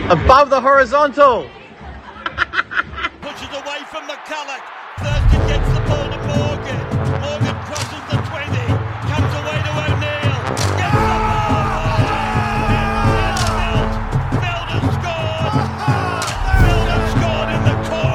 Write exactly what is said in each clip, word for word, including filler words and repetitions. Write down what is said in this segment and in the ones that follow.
Above the horizontal. Pushes away from McCulloch. Thurston gets the ball to Morgan. Morgan crosses the twenty. Comes away to O'Neill. Gets the ball. Milt. Milt has scored. Milt has scored in the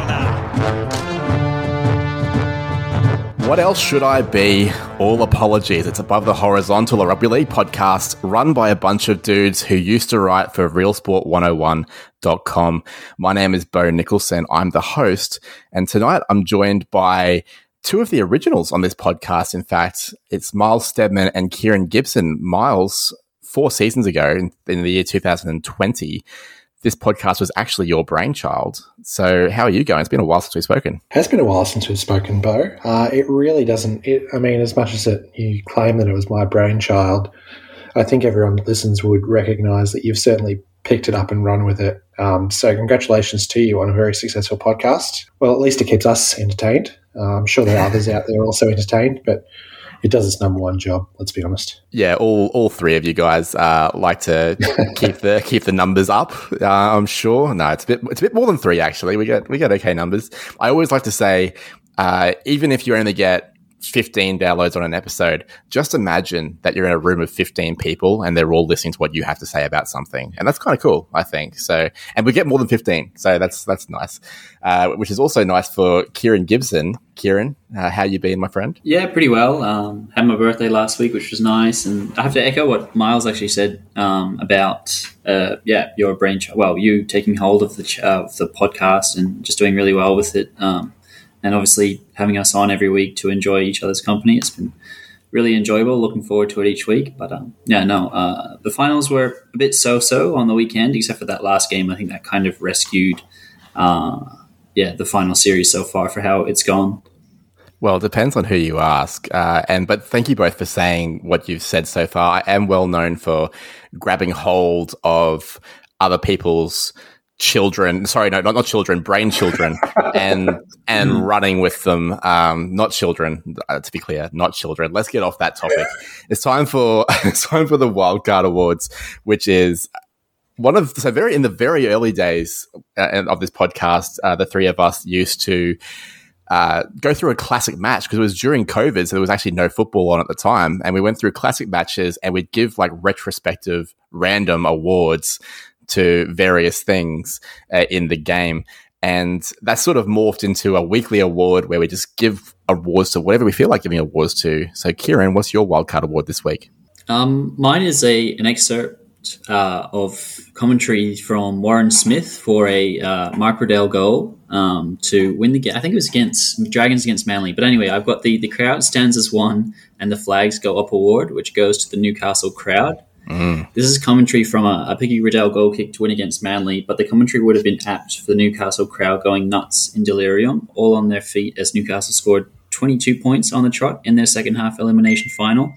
corner. What else should I be? All apologies. It's Above the Horizontal, a rugby league podcast run by a bunch of dudes who used to write for real sport one oh one dot com. My name is Bo Nicholson. I'm the host. And tonight I'm joined by two of the originals on this podcast. In fact, it's Miles Steadman and Kieran Gibson. Miles, four seasons ago in, in the year two thousand twenty, this podcast was actually your brainchild. So how are you going? It's been a while since we've spoken. It has been a while since we've spoken, Bo. Uh, it really doesn't, it, I mean, as much as it, you claim that it was my brainchild, I think everyone that listens would recognise that you've certainly picked it up and run with it. Um, so congratulations to you on a very successful podcast. Well, at least it keeps us entertained. Uh, I'm sure there are others out there also entertained, but it does its number one job, let's be honest. Yeah, all all three of you guys uh, like to keep the keep the numbers up. Uh, I'm sure. No, it's a bit it's a bit more than three actually. We get we get okay numbers. I always like to say, uh, even if you only get fifteen downloads on an episode, just imagine that you're in a room of fifteen people and they're all listening to what you have to say about something, and that's kind of cool, I think. So, and we get more than fifteen, so that's that's nice. Uh, which is also nice for Kieran Gibson. Kieran, uh, how you been, my friend? Yeah, pretty well. Um, had my birthday last week, which was nice, and I have to echo what Miles actually said um, about uh, yeah your brainchild. Well, you taking hold of the ch- uh, of the podcast and just doing really well with it. Um, And obviously having us on every week to enjoy each other's company. It's been really enjoyable. Looking forward to it each week. But um, yeah, no, uh, the finals were a bit so-so on the weekend, except for that last game. I think that kind of rescued uh, yeah, the final series so far for how it's gone. Well, it depends on who you ask. Uh, and but thank you both for saying what you've said so far. I am well known for grabbing hold of other people's children, sorry, no, not, not children, brain children, and and running with them. Um, not children, uh, to be clear, not children. Let's get off that topic. It's time for it's time for the Wildcard Awards, which is one of so very in the very early days uh, of this podcast. Uh, the three of us used to uh, go through a classic match because it was during COVID, so there was actually no football on at the time, and we went through classic matches and we'd give like retrospective random awards to various things uh, in the game. And that sort of morphed into a weekly award where we just give awards to whatever we feel like giving awards to. So, Kieran, what's your Wildcard Award this week? Um, mine is a an excerpt uh, of commentary from Warren Smith for a uh, Mark Riddell goal um, to win the game. I think it was against Dragons against Manly. But anyway, I've got the, the crowd stands as one and the flags go up award, which goes to the Newcastle crowd. Mm. This is commentary from a, a Piggy Riddell goal kick to win against Manly, but the commentary would have been apt for the Newcastle crowd going nuts in delirium, all on their feet as Newcastle scored twenty-two points on the trot in their second half elimination final.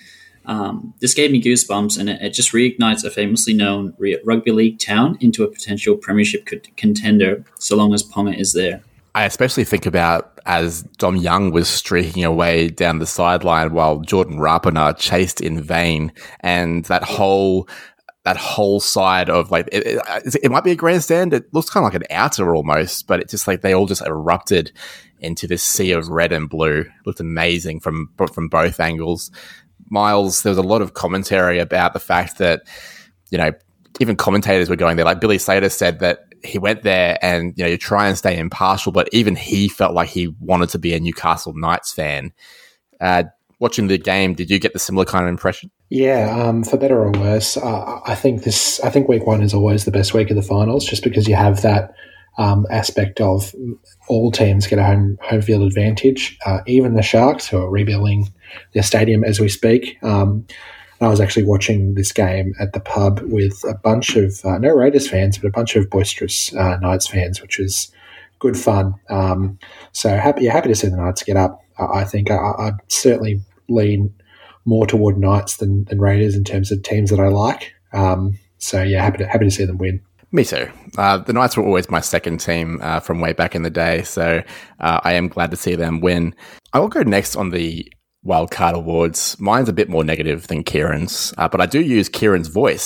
Um, this gave me goosebumps, and it, it just reignites a famously known re- rugby league town into a potential premiership co- contender, so long as Ponga is there. I especially think about as Dom Young was streaking away down the sideline while Jordan Rapana chased in vain, and that whole that whole side of like it, it, it might be a grandstand. It looks kind of like an outer almost, but it's just like they all just erupted into this sea of red and blue. It looked amazing from from both angles. Miles, there was a lot of commentary about the fact that, you know, even commentators were going there. Like Billy Slater said that he went there and, you know, you try and stay impartial, but even he felt like he wanted to be a Newcastle Knights fan. Uh, watching the game, did you get the similar kind of impression? Yeah, um, for better or worse, uh, I think this. I think week one is always the best week of the finals, just because you have that um, aspect of all teams get a home home field advantage. Uh, even the Sharks, who are rebuilding their stadium as we speak. Um, I was actually watching this game at the pub with a bunch of, uh, no Raiders fans, but a bunch of boisterous uh, Knights fans, which was good fun. Um, so happy, yeah, happy to see the Knights get up. Uh, I think I, I'd certainly lean more toward Knights than, than Raiders in terms of teams that I like. Um, so yeah, happy to happy to see them win. Me too. Uh, the Knights were always my second team uh, from way back in the day, so uh, I am glad to see them win. I will go next on the Wildcard Awards. Mine's a bit more negative than Kieran's, uh, but I do use Kieran's voice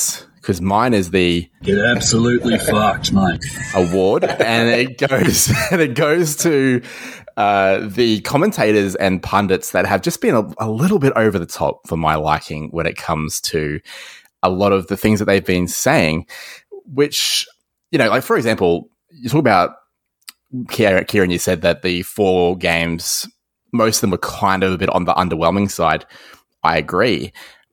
because mine is the Get absolutely fucked, mate. award, and it goes and it goes to uh, the commentators and pundits that have just been a, a little bit over the top for my liking when it comes to a lot of the things that they've been saying, which, you know, like for example, you talk about Kieran, Kieran, you said that the four games, most of them were kind of a bit on the underwhelming side. I agree.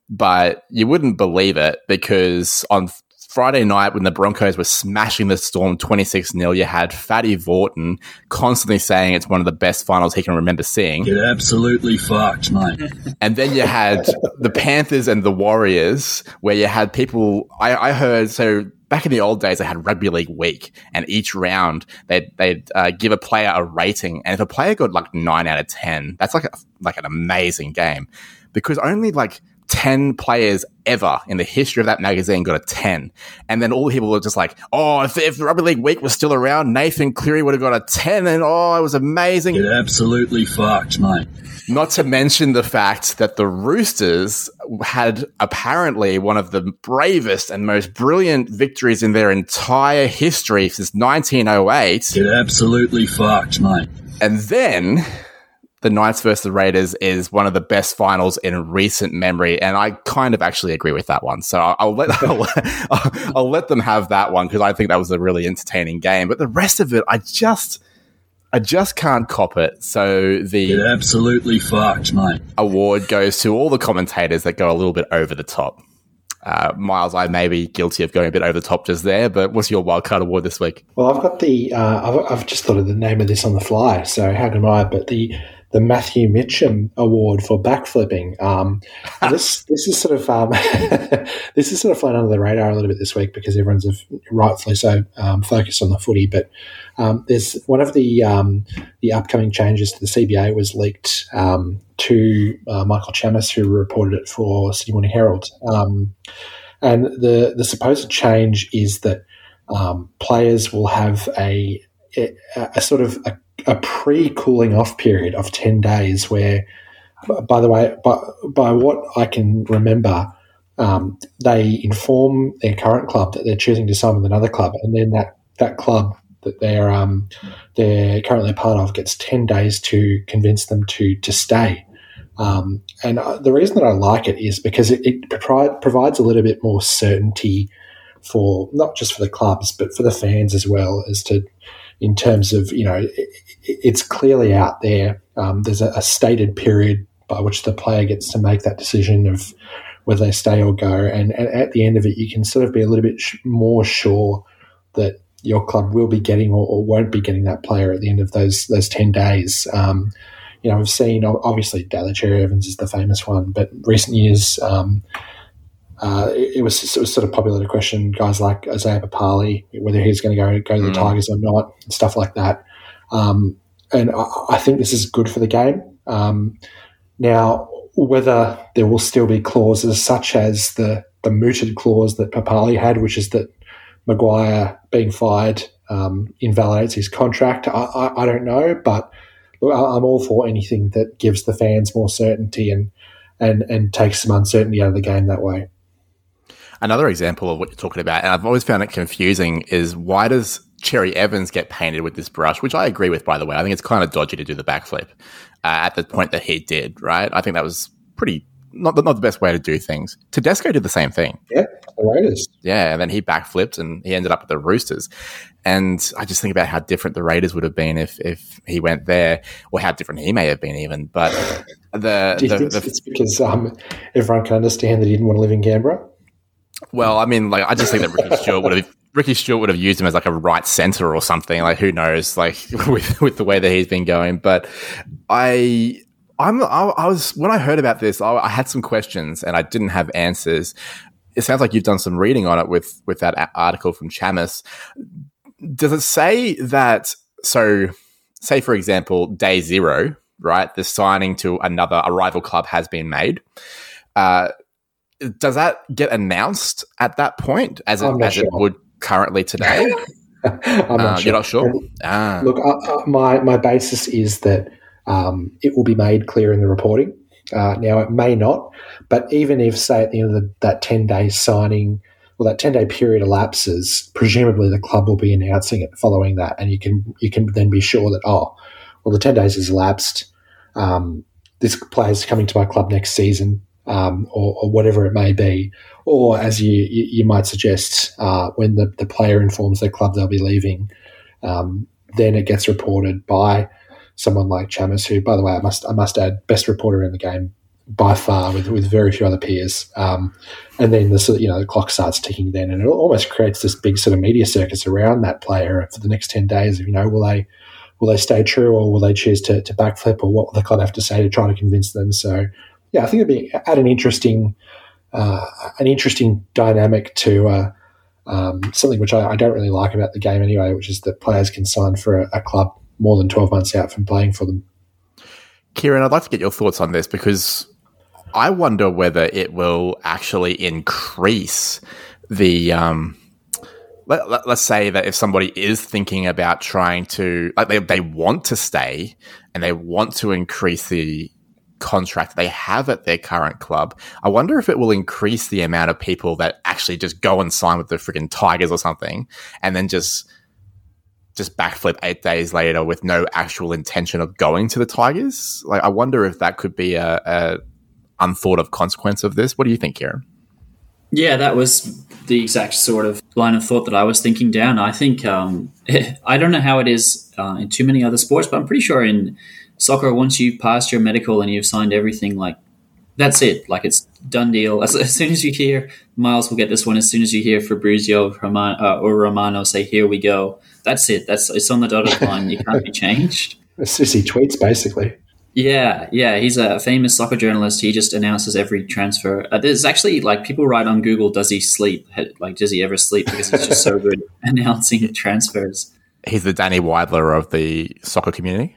But you wouldn't believe it, because on Friday night when the Broncos were smashing the Storm twenty-six nil, you had Fatty Vaughton constantly saying it's one of the best finals he can remember seeing. Get absolutely fucked, mate. And then you had the Panthers and the Warriors, where you had people, I, I heard, so back in the old days, they had Rugby League Week, and each round they'd, they'd uh, give a player a rating. And if a player got like nine out of ten, that's like a, like an amazing game, because only like ten players ever in the history of that magazine got a ten. And then all the people were just like, oh, if, if the Rugby League Week was still around, Nathan Cleary would have got a ten, and oh, it was amazing. Get absolutely fucked, mate. Not to mention the fact that the Roosters had apparently one of the bravest and most brilliant victories in their entire history since nineteen oh eight. Get absolutely fucked, mate. And then the Knights versus the Raiders is one of the best finals in recent memory, and I kind of actually agree with that one. So I'll, I'll let I'll, I'll, I'll let them have that one, because I think that was a really entertaining game. But the rest of it, I just I just can't cop it. So the Get absolutely fucked, mate. award goes to all the commentators that go a little bit over the top. Uh, Miles, I may be guilty of going a bit over the top just there, but what's your wildcard award this week? Well, I've got the, uh, I've, I've just thought of the name of this on the fly, so how can I? But the the Matthew Mitchum Award for backflipping. Um, this this is sort of um, this is sort of flown under the radar a little bit this week, because everyone's rightfully so um, focused on the footy. But um, there's one of the um, the upcoming changes to the C B A was leaked um, to uh, Michael Chammas, who reported it for Sydney Morning Herald. Um, and the the supposed change is that um, players will have a a, a sort of a a pre-cooling off period of ten days where, by the way, by, by what I can remember, um, they inform their current club that they're choosing to sign with another club, and then that, that club that they're um, they're currently a part of gets ten days to convince them to to stay. Um, and the reason that I like it is because it, it provide, provides a little bit more certainty for not just for the clubs but for the fans as well, as to in terms of, you know, it, it's clearly out there. Um, there's a, a stated period by which the player gets to make that decision of whether they stay or go. And, and at the end of it, you can sort of be a little bit sh- more sure that your club will be getting or, or won't be getting that player at the end of those those ten days. Um, you know, we've seen, obviously, Daly Cherry Evans is the famous one, but recent years, um, Uh, it, it was it was sort of popular to question guys like Isaiah Papali, whether he's going to go go to the mm. Tigers or not, and stuff like that. Um, and I, I think this is good for the game. Um, now, whether there will still be clauses such as the the mooted clause that Papali had, which is that Maguire being fired um, invalidates his contract, I, I, I don't know. But look, I'm all for anything that gives the fans more certainty and and and takes some uncertainty out of the game that way. Another example of what you're talking about, and I've always found it confusing, is why does Cherry Evans get painted with this brush, which I agree with, by the way. I think it's kind of dodgy to do the backflip uh, at the point that he did, right? I think that was pretty not the, not the best way to do things. Tedesco did the same thing. Yeah, the Raiders. Yeah, and then he backflipped and he ended up with the Roosters. And I just think about how different the Raiders would have been if, if he went there, or how different he may have been even. But the... Do you the, think the, it's because um, everyone can understand that he didn't want to live in Canberra? Well, I mean, like, I just think that Ricky Stewart would have Ricky Stewart would have used him as like a right center or something. Like, who knows? Like, with with the way that he's been going. But I, I'm, I, I was when I heard about this, I, I had some questions and I didn't have answers. It sounds like you've done some reading on it with with that article from Chammas. Does it say that? So, say for example, day zero, right? The signing to another a rival club has been made. Uh, Does that get announced at that point, as it, as sure. it would currently today? I'm not uh, sure. You're not sure? Ah. Look, uh, uh, my, my basis is that um, it will be made clear in the reporting. Uh, now, it may not, but even if, say, at the end of the, that ten-day signing well, that ten-day period elapses. Presumably, the club will be announcing it following that, and you can you can then be sure that, oh, well, the ten days has elapsed. Um, this player's coming to my club next season, um, or, or whatever it may be. Or, as you you, you might suggest, uh, when the, the player informs their club they'll be leaving, um, then it gets reported by someone like Chamis, who, by the way, I must I must add, best reporter in the game by far, with, with very few other peers. Um, and then the sort of, you know, the clock starts ticking then, and it almost creates this big sort of media circus around that player for the next ten days. Of, you know, will they will they stay true, or will they choose to, to backflip, or what will the club have to say to try to convince them? So, yeah, I think it'd be add an interesting uh, an interesting dynamic to uh, um, something which I, I don't really like about the game anyway, which is that players can sign for a, a club more than twelve months out from playing for them. Kieran, I'd like to get your thoughts on this, because I wonder whether it will actually increase the, um, let, let, let's say that if somebody is thinking about trying to, like they, they want to stay and they want to increase the contract they have at their current club, I wonder if it will increase the amount of people that actually just go and sign with the freaking Tigers or something, and then just just backflip eight days later with no actual intention of going to the Tigers. Like, I wonder if that could be a, a unthought of consequence of this. What do you think, Kieran? Yeah, that was the exact sort of line of thought that I was thinking down. I think, um, I don't know how it is uh, in too many other sports, but I'm pretty sure in soccer, once you've passed your medical and you've signed everything, like, that's it. Like, it's done deal. As, as soon as you hear Miles will get this one, as soon as you hear Fabrizio Roman, uh, or Romano say, here we go, that's it. That's it's on the dotted line. You can't be changed. It's just he tweets, basically. Yeah, yeah. He's a famous soccer journalist. He just announces every transfer. Uh, there's actually, like, people write on Google, does he sleep? Like, does he ever sleep? Because he's just so good announcing transfers. He's the Danny Weidler of the soccer community.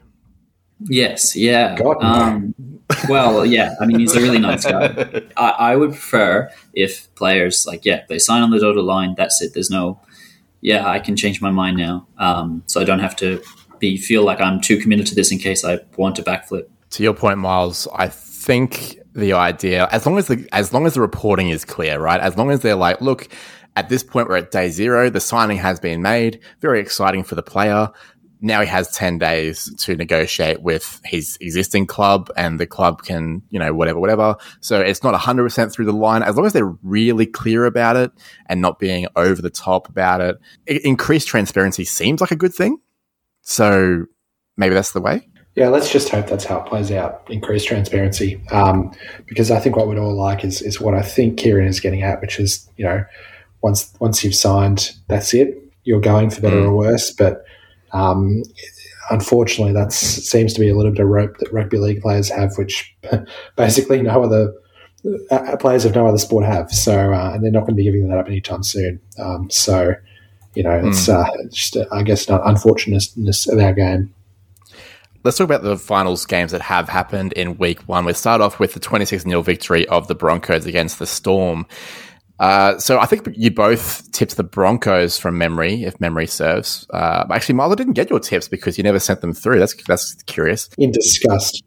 Yes, yeah. God, no. um, well, yeah. I mean, he's a really nice guy. I, I would prefer if players, like, yeah, they sign on the dotted line. That's it. There's no, yeah, I can change my mind now. Um, so I don't have to be feel like I'm too committed to this in case I want to backflip. To your point, Miles, I think the idea, as long as the as long as the reporting is clear, right? As long as they're like, look, at this point we're at day zero, the signing has been made, very exciting for the player. Now he has ten days to negotiate with his existing club, and the club can, you know, whatever, whatever. So it's not one hundred percent through the line. As long as they're really clear about it and not being over the top about it, increased transparency seems like a good thing. So maybe that's the way. Yeah, let's just hope that's how it plays out, increased transparency. Um, because I think what we'd all like is is what I think Kieran is getting at, which is, you know, once once you've signed, that's it. You're going for better mm. or worse. But um, unfortunately, that seems to be a little bit of rope that rugby league players have, which basically no other uh, players of no other sport have. So, uh, and they're not going to be giving that up anytime soon. Um, so, you know, it's mm. uh, just, uh, I guess, not unfortunateness of our game. Let's talk about the finals games that have happened in week one. We'll start off with the twenty-six nil victory of the Broncos against the Storm. Uh, so I think you both tipped the Broncos from memory, if memory serves. Uh, actually, Miles, I didn't get your tips because you never sent them through. That's that's curious. In disgust.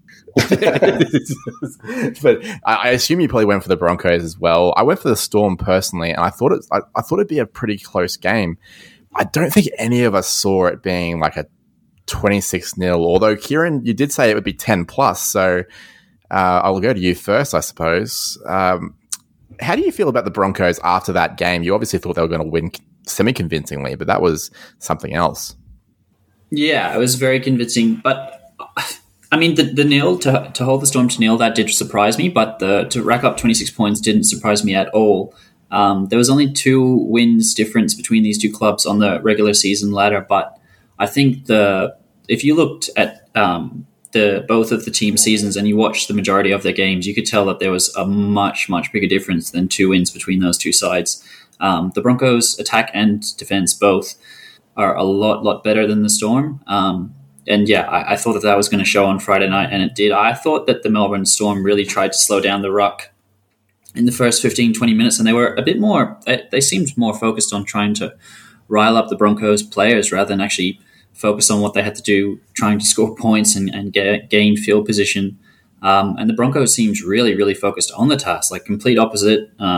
But I, I assume you probably went for the Broncos as well. I went for the Storm personally, and I thought it. I, I thought it'd be a pretty close game. I don't think any of us saw it being like a twenty-six nil, although Kieran, you did say it would be ten plus, so uh, I'll go to you first, I suppose. Um, how do you feel about the Broncos after that game? You obviously thought they were going to win semi-convincingly, but that was something else. Yeah, it was very convincing, but I mean, the, the nil, to, to hold the Storm to nil, that did surprise me, but the, to rack up twenty-six points didn't surprise me at all. Um, there was only two wins difference between these two clubs on the regular season ladder, but I think the if you looked at um, the both of the team seasons and you watched the majority of their games, you could tell that there was a much, much bigger difference than two wins between those two sides. Um, the Broncos' attack and defense both are a lot, lot better than the Storm. Um, and yeah, I, I thought that that was going to show on Friday night, and it did. I thought that the Melbourne Storm really tried to slow down the ruck in the first fifteen, twenty minutes, and they were a bit more, they seemed more focused on trying to rile up the Broncos players rather than actually focus on what they had to do, trying to score points and, and get, gain field position. Um, and the Broncos seemed really, really focused on the task, like complete opposite. Um,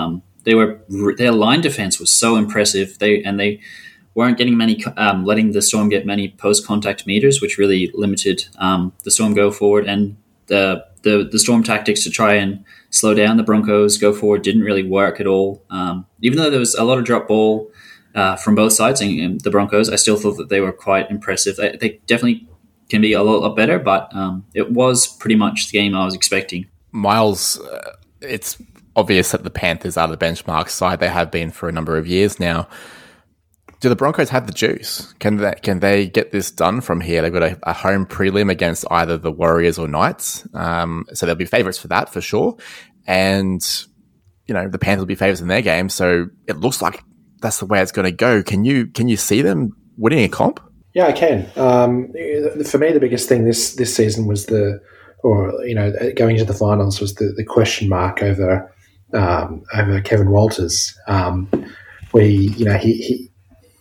they were their line defense was so impressive. They and they weren't getting many, um, letting the Storm get many post contact meters, which really limited um, the Storm go forward. And the, the the Storm tactics to try and slow down the Broncos go forward didn't really work at all. Um, even though there was a lot of drop ball uh, from both sides in, in the Broncos, I still thought that they were quite impressive. They, they definitely can be a lot, lot better, but um, it was pretty much the game I was expecting. Miles, uh, it's obvious that the Panthers are the benchmark side. They have been for a number of years now. Do the Broncos have the juice? Can they, can they get this done from here? They've got a, a home prelim against either the Warriors or Knights. Um, so they'll be favourites for that for sure. And, you know, the Panthers will be favourites in their game. So it looks like that's the way it's going to go. Can you can you see them winning a comp? Yeah, I can. Um, for me, the biggest thing this, this season was the, or, you know, going into the finals was the, the question mark over um, over Kevin Walters. Um, we, you know, he, he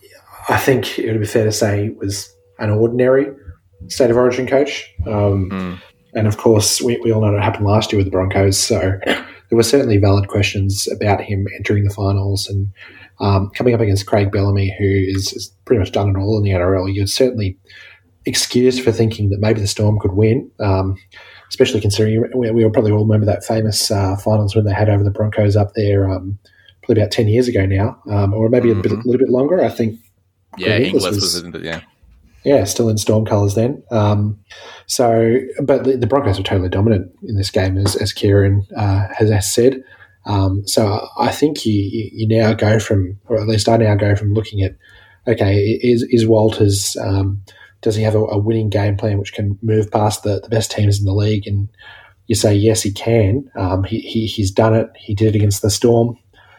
I think it would be fair to say it was an ordinary State of Origin coach. Um, mm. And, of course, we, we all know what happened last year with the Broncos. So there were certainly valid questions about him entering the finals and um, coming up against Craig Bellamy, who is, is pretty much done it all in the N R L. You're certainly excused for thinking that maybe the Storm could win, um, especially considering we, we all probably all remember that famous uh, finals when they had over the Broncos up there um, probably about ten years ago now, um, or maybe mm-hmm. a, bit, a little bit longer, I think. Yeah, Inglis was, was in the, yeah. Yeah, still in Storm colours then. Um, so, but the, the Broncos were totally dominant in this game, as, as Kieran uh, has said. Um, so I think you, you now go from, or at least I now go from looking at, okay, is is Walters, um, does he have a, a winning game plan which can move past the, the best teams in the league? And you say, yes, he can. Um, he, he He's done it. He did it against the Storm.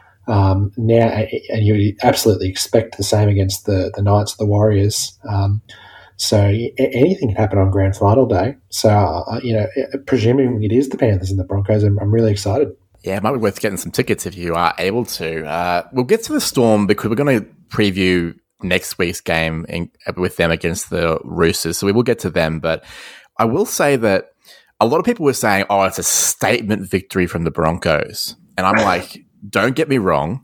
Um, now, and you absolutely expect the same against the, the Knights, the Warriors. Um, so anything can happen on grand final day. So, uh, you know, presuming it is the Panthers and the Broncos, I'm, I'm really excited. Yeah, it might be worth getting some tickets if you are able to. Uh, we'll get to the Storm because we're going to preview next week's game in, with them against the Roosters. So we will get to them. But I will say that a lot of people were saying, oh, it's a statement victory from the Broncos. And I'm like, don't get me wrong.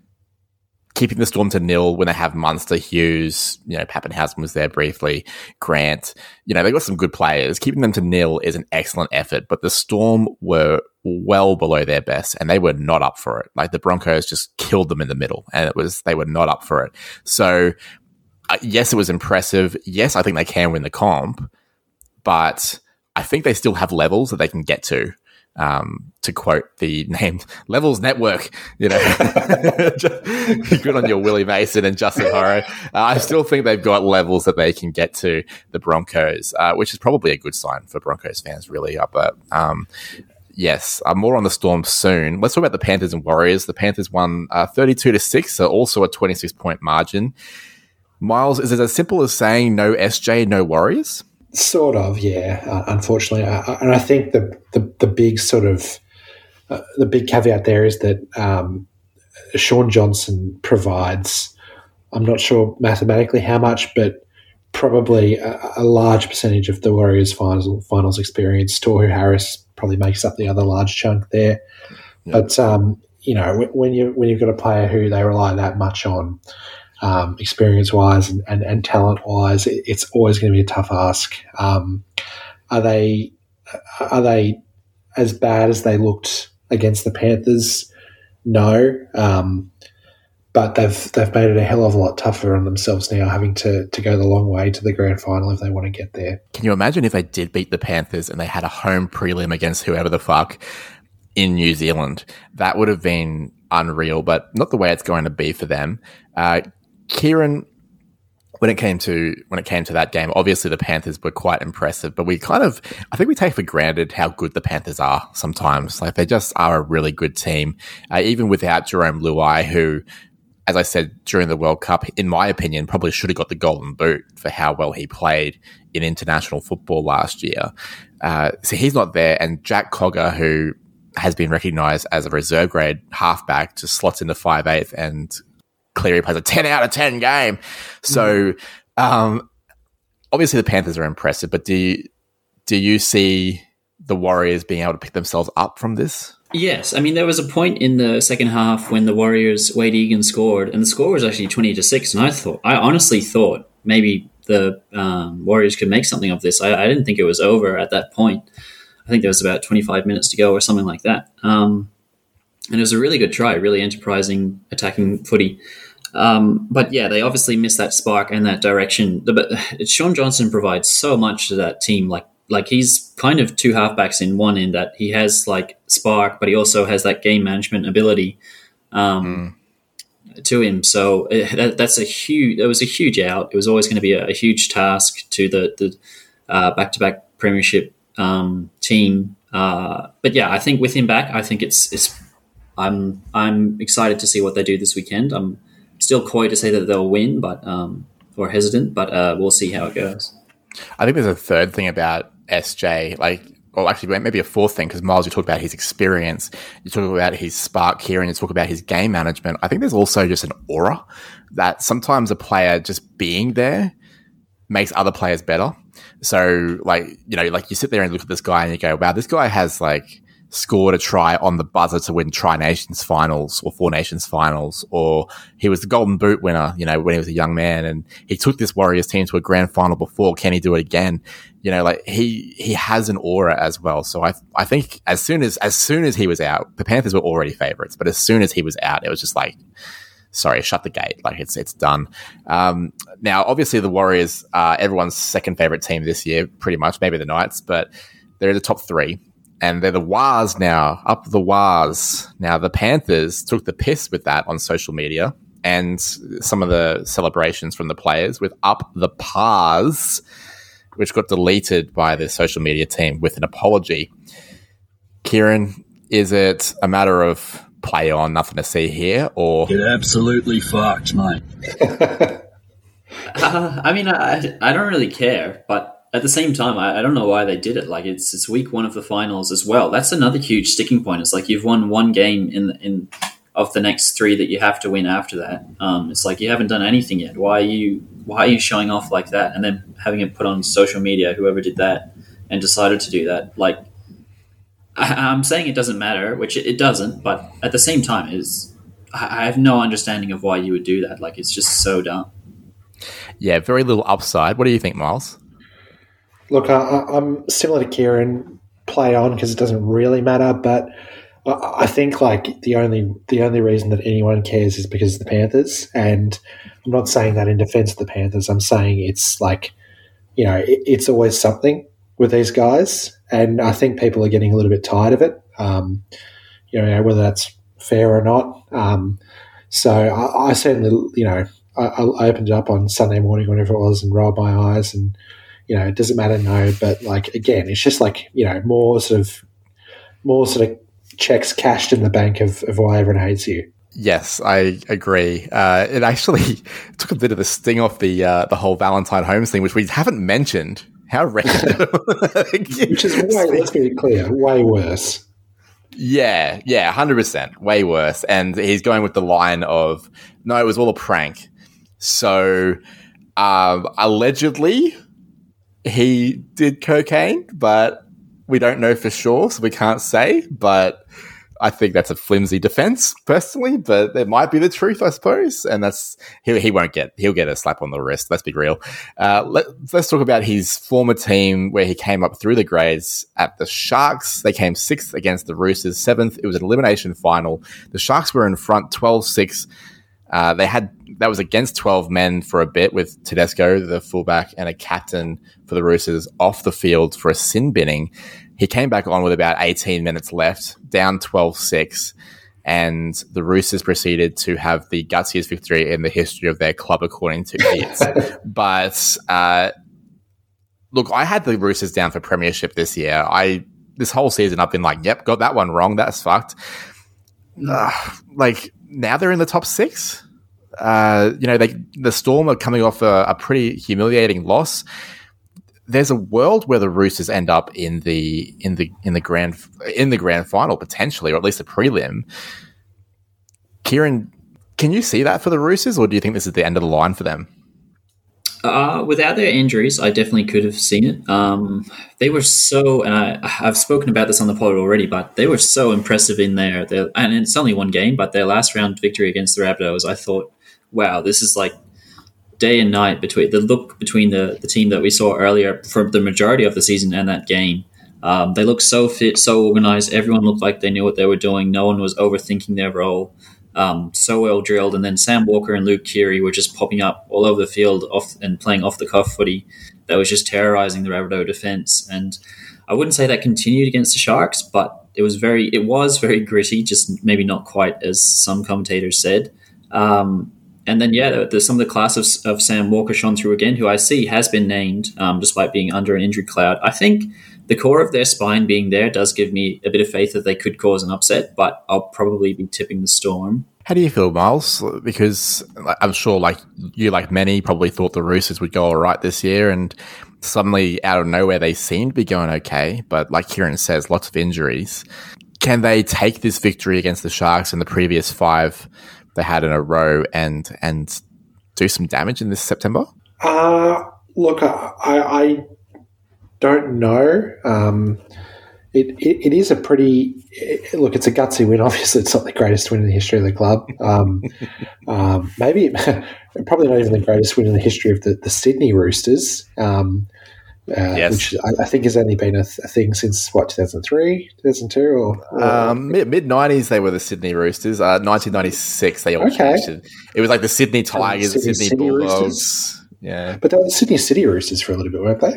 Keeping the Storm to nil when they have Munster, Hughes, you know, Pappenhausen was there briefly, Grant, you know, they got some good players. Keeping them to nil is an excellent effort, but the Storm were well below their best and they were not up for it. Like the Broncos just killed them in the middle and it was, they were not up for it. So uh, yes, it was impressive. Yes, I think they can win the comp, but I think they still have levels that they can get to. Um, to quote the named Levels Network, you know, good on your Willie Mason and Justin Horo. Uh, I still think they've got levels that they can get to the Broncos, uh, which is probably a good sign for Broncos fans, really. But um, yes, uh, more on the Storm soon. Let's talk about the Panthers and Warriors. The Panthers won uh, thirty-two to six, so also a twenty-six point margin. Miles, is it as simple as saying no S J, no Warriors? Sort of, yeah. Uh, unfortunately, I, I, and I think the, the the big sort of uh, the big caveat there is that um, Sean Johnson provides. I'm not sure mathematically how much, but probably a, a large percentage of the Warriors' finals finals experience. Tohu Harris probably makes up the other large chunk there. Yeah. But um, you know, when you when you've got a player who they rely that much on. Um, experience-wise and, and, and talent-wise, it, it's always going to be a tough ask. Um, are they are they as bad as they looked against the Panthers? No, um, but they've they've made it a hell of a lot tougher on themselves now, having to to go the long way to the grand final if they want to get there. Can you imagine if they did beat the Panthers and they had a home prelim against whoever the fuck in New Zealand? That would have been unreal, but not the way it's going to be for them. Uh, Kieran, when it came to when it came to that game, obviously the Panthers were quite impressive, but we kind of, I think we take for granted how good the Panthers are sometimes. Like they just are a really good team, uh, even without Jerome Luai, who, as I said during the World Cup, in my opinion, probably should have got the Golden Boot for how well he played in international football last year. Uh, so he's not there, and Jack Cogger, who has been recognised as a reserve grade halfback, just slots into five eighth and Cleary plays a ten out of ten game. So, um, obviously the Panthers are impressive, but do you, do you see the Warriors being able to pick themselves up from this? Yes, I mean there was a point in the second half when the Warriors Wade Egan scored, and the score was actually twenty to six. And I thought, I honestly thought maybe the um, Warriors could make something of this. I, I didn't think it was over at that point. I think there was about twenty-five minutes to go or something like that. Um, and it was a really good try, really enterprising attacking footy. Um, but yeah, they obviously missed that spark and that direction. But Sean Johnson provides so much to that team. Like, like he's kind of two halfbacks in one, in that he has like spark, but he also has that game management ability um, mm. to him. So it, that, that's a huge. That was a huge out. It was always going to be a, a huge task to the the uh, back-to-back premiership um, team. Uh, but yeah, I think with him back, I think it's it's. I'm I'm excited to see what they do this weekend. I'm still coy to say that they'll win, but um, or hesitant, but uh, we'll see how it goes. I think there's a third thing about S J, like, or actually maybe a fourth thing, because Miles, you talk about his experience, you talk about his spark here, and you talk about his game management. I think there's also just an aura that sometimes a player just being there makes other players better. So, like, you know, like you sit there and look at this guy and you go, wow, this guy has like scored a try on the buzzer to win Tri Nations finals or Four Nations finals, or he was the Golden Boot winner, you know, when he was a young man, and he took this Warriors team to a grand final before. Can he do it again? You know, like he he has an aura as well. So I I think as soon as as soon as he was out, the Panthers were already favorites, but as soon as he was out, it was just like, sorry, shut the gate. Like it's it's done. Um, now, obviously, the Warriors are everyone's second favorite team this year, pretty much. Maybe the Knights, but they're in the top three. And they're the Wars now, up the Wars. Now, the Panthers took the piss with that on social media and some of the celebrations from the players with up the Pars, which got deleted by the social media team with an apology. Kieran, is it a matter of play on, nothing to see here, or... Get absolutely fucked, mate. uh, I mean, I, I don't really care, but at the same time, I, I don't know why they did it. Like it's it's week one of the finals as well. That's another huge sticking point. It's like you've won one game in in of the next three that you have to win after that. Um, it's like you haven't done anything yet. Why are you why are you showing off like that and then having it put on social media? Whoever did that and decided to do that, like I, I'm saying it doesn't matter, which it, it doesn't. But at the same time, is I, I have no understanding of why you would do that. Like it's just so dumb. Yeah, very little upside. What do you think, Miles? Look, I, I'm similar to Kieran, play on because it doesn't really matter. But I, I think like the only the only reason that anyone cares is because of the Panthers. And I'm not saying that in defense of the Panthers. I'm saying it's like, you know, it, it's always something with these guys. And I think people are getting a little bit tired of it, um, you know, whether that's fair or not. Um, so I, I certainly, you know, I, I opened it up on Sunday morning, whenever it was, and rolled my eyes and, you know, it doesn't matter, no, but like again, it's just like, you know, more sort of more sort of checks cashed in the bank of, of why everyone hates you. Yes, I agree. Uh, it actually took a bit of the sting off the uh, the whole Valentine Holmes thing, which we haven't mentioned. How random. Which is way, let's be clear, way worse. Yeah, yeah, one hundred percent, way worse. And he's going with the line of, no, it was all a prank. So, um, allegedly, he did cocaine, but we don't know for sure, so we can't say. But I think that's a flimsy defense, personally. But it might be the truth, I suppose. And that's he, he won't get he'll get a slap on the wrist. Let's be real. Uh, let, let's talk about his former team, where he came up through the grades at the Sharks. They came sixth against the Roosters, seventh. It was an elimination final. The Sharks were in front, twelve six. Uh, they had that was against twelve men for a bit, with Tedesco, the fullback, and a captain for the Roosters off the field for a sin binning. He came back on with about eighteen minutes left, down twelve six, and the Roosters proceeded to have the gutsiest victory in the history of their club, according to idiots. But uh, look, I had the Roosters down for premiership this year. I this whole season I've been like, yep, got that one wrong. That's fucked. Uh, like now they're in the top six. Uh, you know, they the Storm are coming off a, a pretty humiliating loss. There's a world where the Roosters end up in the in the in the grand in the grand final potentially, or at least a prelim. Kieran, can you see that for the Roosters, or do you think this is the end of the line for them? Uh, without their injuries, I definitely could have seen it. Um, they were so, and I, I've spoken about this on the pod already, but they were so impressive in there. Their, and it's only one game, but their last round victory against the Rabbitohs, I thought, wow, this is like day and night between the look between the, the team that we saw earlier for the majority of the season and that game. Um, they looked so fit, so organized. Everyone looked like they knew what they were doing. No one was overthinking their role. Um, so well drilled, and then Sam Walker and Luke Keary were just popping up all over the field off and playing off the cuff footy that was just terrorizing the Rabbitoh defense. And I wouldn't say that continued against the Sharks, but it was very it was very gritty, just maybe not quite as some commentators said. Um, and then yeah, there's some of the class of, of Sam Walker shone through again, who I see has been named um, despite being under an injury cloud. I think the core of their spine being there does give me a bit of faith that they could cause an upset, but I'll probably be tipping the Storm. How do you feel, Miles? Because I'm sure, like you, like many, probably thought the Roosters would go all right this year, and suddenly, out of nowhere, they seem to be going okay. But like Kieran says, lots of injuries. Can they take this victory against the Sharks and the previous five they had in a row and and do some damage in this September? Uh, look, I, I don't know. Um, it, it it is a pretty it, look. It's a gutsy win. Obviously, it's not the greatest win in the history of the club. Um, um, maybe probably not even the greatest win in the history of the, the Sydney Roosters, um, uh, yes. which I, I think has only been a, th- a thing since what two thousand three, two thousand two, or, or um, mid nineties. They were the Sydney Roosters. Uh, nineteen ninety-six, they all okay. changed it. It was like the Sydney Tigers, the Sydney, Sydney Bulldogs. Roosters. Yeah, but they were the Sydney City Roosters for a little bit, weren't they?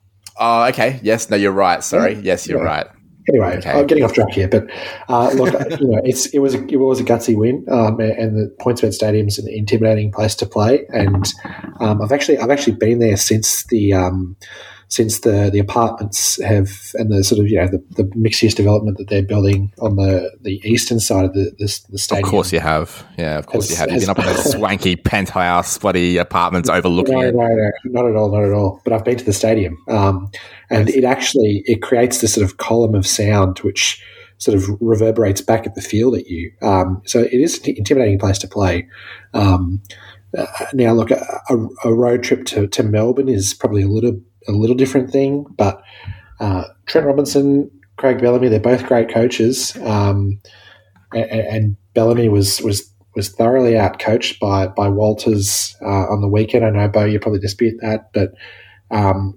Oh, okay. Yes. No, you're right. Sorry. Yeah. Yes, you're yeah. right. Anyway, okay. I'm getting off track here, but uh, look, you know, it's it was a, it was a gutsy win, um, and the PointsBet Stadium is an intimidating place to play. And um, I've actually I've actually been there since the um, since the, the apartments have and the sort of you know the, the mixed use development that they're building on the, the eastern side of the the, the stadium. Of course you have, yeah. Of course has, you have. You've has, been up in those swanky penthouse, bloody apartments overlooking no, it. No, no, not at all, not at all. But I've been to the stadium, um, and it actually it creates this sort of column of sound which sort of reverberates back at the field at you. Um, so it is an intimidating place to play. Um, uh, now, look, a, a road trip to, to Melbourne is probably a little a little different thing, but uh, Trent Robinson, Craig Bellamy, they're both great coaches, um, and, and Bellamy was was was thoroughly out-coached by by Walters uh, on the weekend. I know, Bo, you probably dispute that, but um,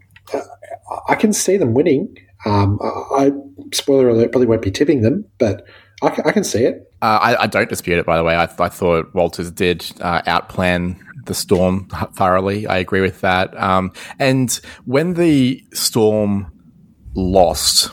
I can see them winning. Um, I, spoiler alert, probably won't be tipping them, but I can, I can see it. Uh, I, I don't dispute it, by the way. I, I thought Walters did uh, outplan the Storm thoroughly. I agree with that. Um, and when the Storm lost,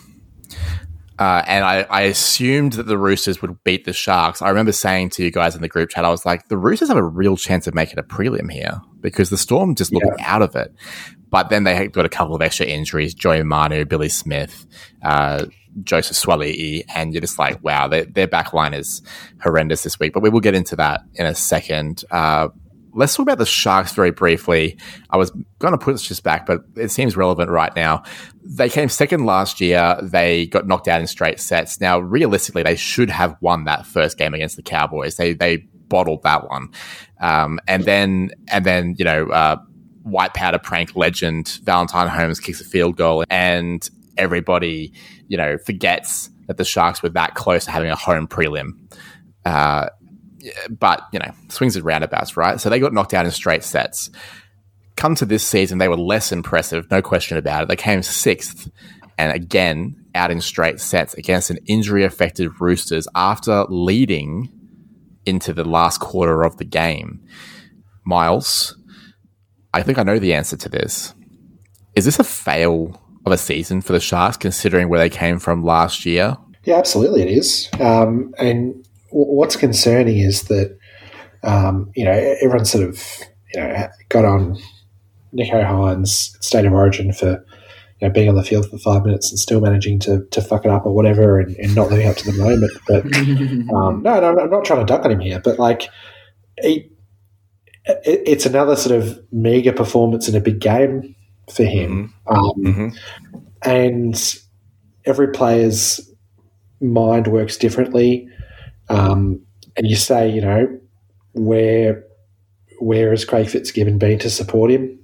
uh, and I, I assumed that the Roosters would beat the Sharks, I remember saying to you guys in the group chat, I was like, the Roosters have a real chance of making a prelim here because the Storm just looked yeah. out of it. But then they got a couple of extra injuries, Joey Manu, Billy Smith, uh, Joseph Swali'i, and you're just like, wow, their, their back line is horrendous this week. But we will get into that in a second. Uh, let's talk about the Sharks very briefly. I was going to put this just back, but it seems relevant right now. They came second last year. They got knocked out in straight sets. Now, realistically, they should have won that first game against the Cowboys. They they bottled that one. Um, and then, and then you know, uh, white powder prank legend Valentine Holmes kicks a field goal, and everybody, you know, forgets that the Sharks were that close to having a home prelim. Uh, but, you know, swings and roundabouts, right? So they got knocked out in straight sets. Come to this season, they were less impressive, no question about it. They came sixth, and again, out in straight sets against an injury-affected Roosters after leading into the last quarter of the game. Miles, I think I know the answer to this. Is this a fail of a season for the Sharks, considering where they came from last year? Yeah, absolutely it is. Um, and w- what's concerning is that, um, you know, everyone sort of, you know, got on Nicho Hynes State of Origin for, you know, being on the field for five minutes and still managing to to fuck it up or whatever and, and not living up to the moment. But um, no, no, I'm not trying to duck on him here, but like he, it, it's another sort of mega performance in a big game for him. Mm-hmm. Um, mm-hmm. And every player's mind works differently. Um, and you say, you know, where where has Craig Fitzgibbon been to support him?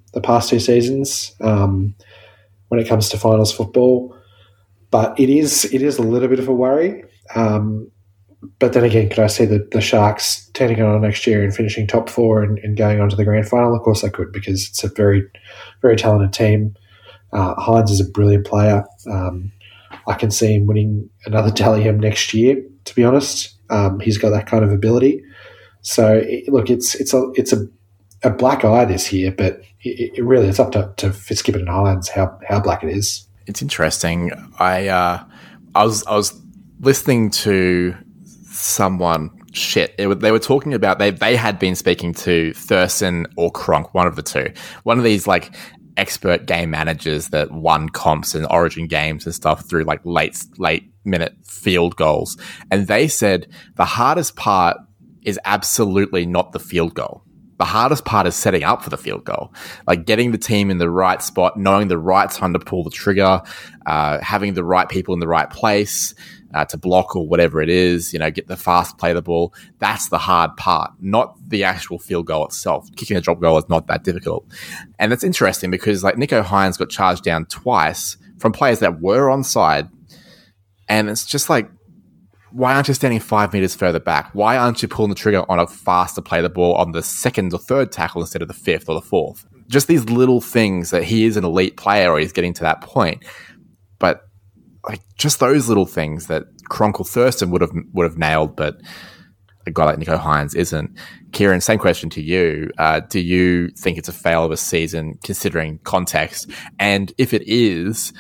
the past two seasons um, when it comes to finals football. But it is it is a little bit of a worry. Um, but then again, could I see the, the Sharks turning it on next year and finishing top four and, and going on to the grand final? Of course I could, because it's a very, very talented team. Uh, Hines is a brilliant player. Um, I can see him winning another Dally M next year, to be honest. Um, he's got that kind of ability. So, it, look, it's it's a it's a, a black eye this year, but it, it really it's up to, to Fitzgibbon and Hines how, how black it is. It's interesting. I uh, I was I was listening to someone. Shit, it, they were talking about they they had been speaking to Thurston or Cronk, one of the two, one of these like expert game managers that won comps and Origin games and stuff through like late late minute field goals, and they said the hardest part is absolutely not the field goal. The hardest part is setting up for the field goal, like getting the team in the right spot, knowing the right time to pull the trigger, uh, having the right people in the right place uh, to block or whatever it is, you know, get the fast play the ball. That's the hard part, not the actual field goal itself. Kicking a drop goal is not that difficult. And that's interesting because like Nicho Hynes got charged down twice from players that were onside. And it's just like, why aren't you standing five meters further back? Why aren't you pulling the trigger on a faster play the ball on the second or third tackle instead of the fifth or the fourth? Just these little things that he is an elite player or he's getting to that point. But like just those little things that Cronk or Thurston would have would have nailed, but a guy like Nicho Hynes isn't. Kieran, same question to you. Uh, do you think it's a fail of a season considering context? And if it is,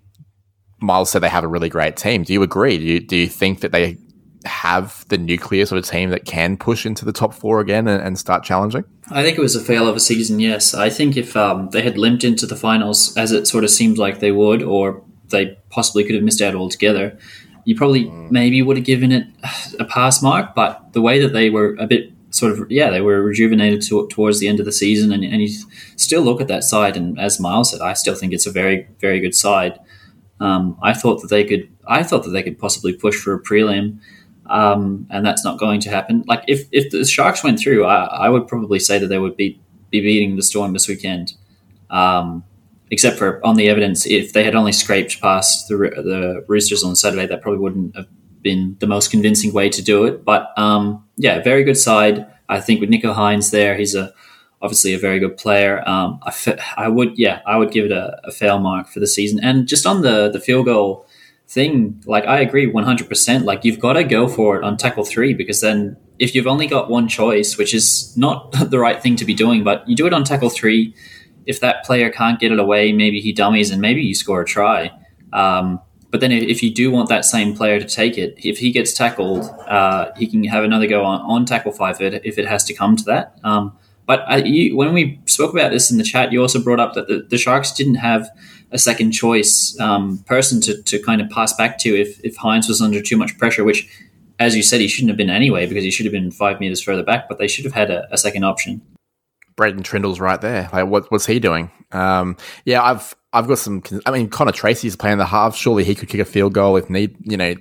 Miles said they have a really great team. Do you agree? Do you, do you think that they have the nucleus of a team that can push into the top four again and, and start challenging? I think it was a fail of a season, yes. I think if um, they had limped into the finals, as it sort of seemed like they would, or they possibly could have missed out altogether, you probably mm. maybe would have given it a pass mark. But the way that they were a bit sort of, yeah, they were rejuvenated to, towards the end of the season, and, and you still look at that side, and as Miles said, I still think it's a very, very good side. Um, I thought that they could. I thought that they could possibly push for a prelim, um, and that's not going to happen. Like if, if the Sharks went through, I, I would probably say that they would be be beating the Storm this weekend. Um, except for on the evidence, if they had only scraped past the the Roosters on Saturday, that probably wouldn't have been the most convincing way to do it. But um, yeah, very good side. I think with Nicho Hynes there, he's a obviously a very good player. Um, I, I would, yeah, I would give it a, a fail mark for the season. And just on the, the field goal thing, like I agree one hundred percent. Like you've got to go for it on tackle three, because then if you've only got one choice, which is not the right thing to be doing, but you do it on tackle three. If that player can't get it away, maybe he dummies and maybe you score a try. Um, but then if you do want that same player to take it, if he gets tackled, uh, he can have another go on, on tackle five if it, if it has to come to that. Um, But I, you, when we spoke about this in the chat, you also brought up that the, the Sharks didn't have a second choice um, person to, to kind of pass back to if, if Hynes was under too much pressure, which, as you said, he shouldn't have been anyway because he should have been five meters further back, but they should have had a, a second option. Braden Trindle's right there. Like, what, what's he doing? Um, yeah, I've I've got some. I mean, Connor Tracy's playing the half. Surely he could kick a field goal if need. You know,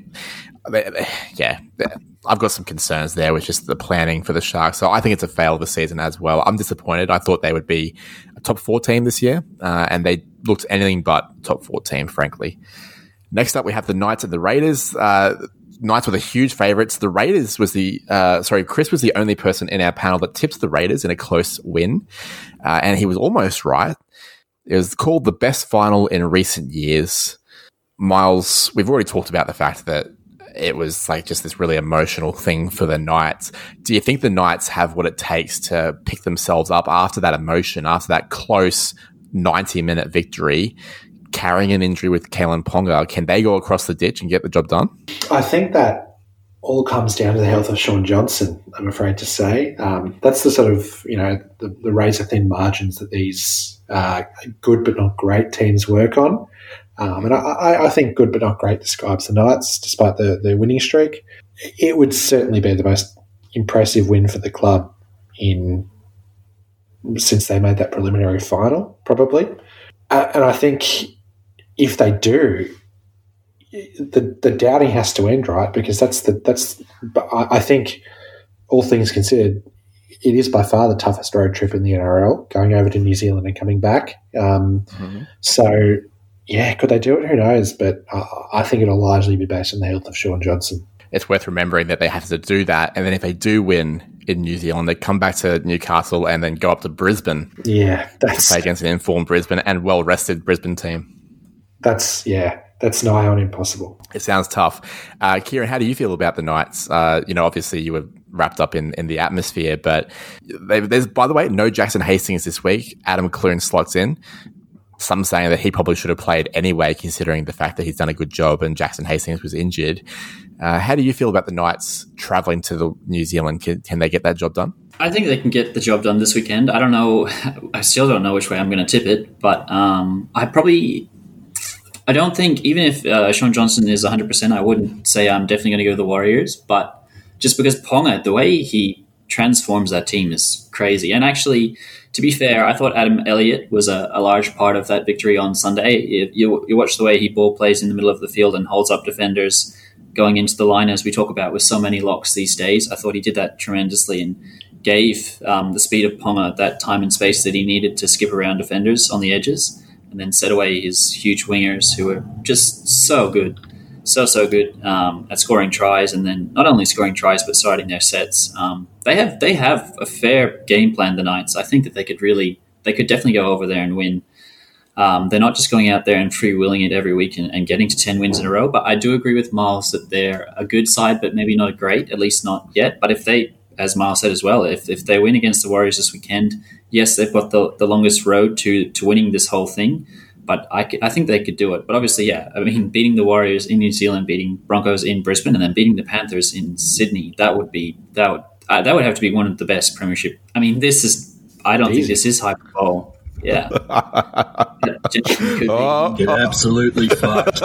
yeah. I've got some concerns there with just the planning for the Sharks. So I think it's a fail of the season as well. I'm disappointed. I thought they would be a top four team this year, uh, and they looked anything but top four team, frankly. Next up, we have the Knights and the Raiders. Uh, Knights were the huge favourites. The Raiders was the, uh, sorry, Chris was the only person in our panel that tipped the Raiders in a close win, uh, and he was almost right. It was called the best final in recent years. Miles, we've already talked about the fact that it was like just this really emotional thing for the Knights. Do you think the Knights have what it takes to pick themselves up after that emotion, after that close ninety-minute victory, carrying an injury with Kalen Ponga? Can they go across the ditch and get the job done? I think that all comes down to the health of Sean Johnson, I'm afraid to say. Um, that's the sort of, you know, the, the razor-thin margins that these uh, good but not great teams work on. Um, and I, I think good but not great describes the Knights, despite the, the winning streak. It would certainly be the most impressive win for the club in since they made that preliminary final, probably. Uh, and I think if they do, the the doubting has to end, right? Because that's the that's. I, I think all things considered, it is by far the toughest road trip in the N R L, going over to New Zealand and coming back. Um, mm-hmm. So, yeah, could they do it? Who knows? But uh, I think it'll largely be based on the health of Sean Johnson. It's worth remembering that they have to do that. And then if they do win in New Zealand, they come back to Newcastle and then go up to Brisbane. Yeah. That's, to play against an informed Brisbane and well-rested Brisbane team. That's, yeah, that's nigh on impossible. It sounds tough. Uh, Kieran, how do you feel about the Knights? Uh, you know, obviously you were wrapped up in, in the atmosphere, but they, there's, by the way, no Jackson Hastings this week. Adam Clune slots in. Some saying that he probably should have played anyway, considering the fact that he's done a good job and Jackson Hastings was injured. Uh, how do you feel about the Knights travelling to the New Zealand? Can, can they get that job done? I think they can get the job done this weekend. I don't know. I still don't know which way I'm going to tip it, but um, I probably... I don't think, even if uh, Sean Johnson is one hundred percent, I wouldn't say I'm definitely going to go to the Warriors, but just because Ponga, the way he transforms that team is crazy. And actually, to be fair, I thought Adam Elliott was a, a large part of that victory on Sunday. You, you, you watch the way he ball plays in the middle of the field and holds up defenders going into the line, as we talk about with so many locks these days. I thought he did that tremendously and gave um, the speed of Ponga that time and space that he needed to skip around defenders on the edges, and then set away his huge wingers who are just so good, so, so good um, at scoring tries, and then not only scoring tries but starting their sets. Um, they have they have a fair game plan, the Knights. I think that they could really, they could definitely go over there and win. Um, they're not just going out there and freewheeling it every week and, and getting to ten wins in a row, but I do agree with Miles that they're a good side, but maybe not great, at least not yet. But if they, as Miles said as well, if, if they win against the Warriors this weekend, yes, they've got the, the longest road to, to winning this whole thing, but I, I think they could do it. But obviously, yeah, I mean, beating the Warriors in New Zealand, beating Broncos in Brisbane, and then beating the Panthers in Sydney, that would be that would uh, that would have to be one of the best premiership. I mean, this is I don't Easy. think this is hyperbole. Yeah, oh, get absolutely fucked.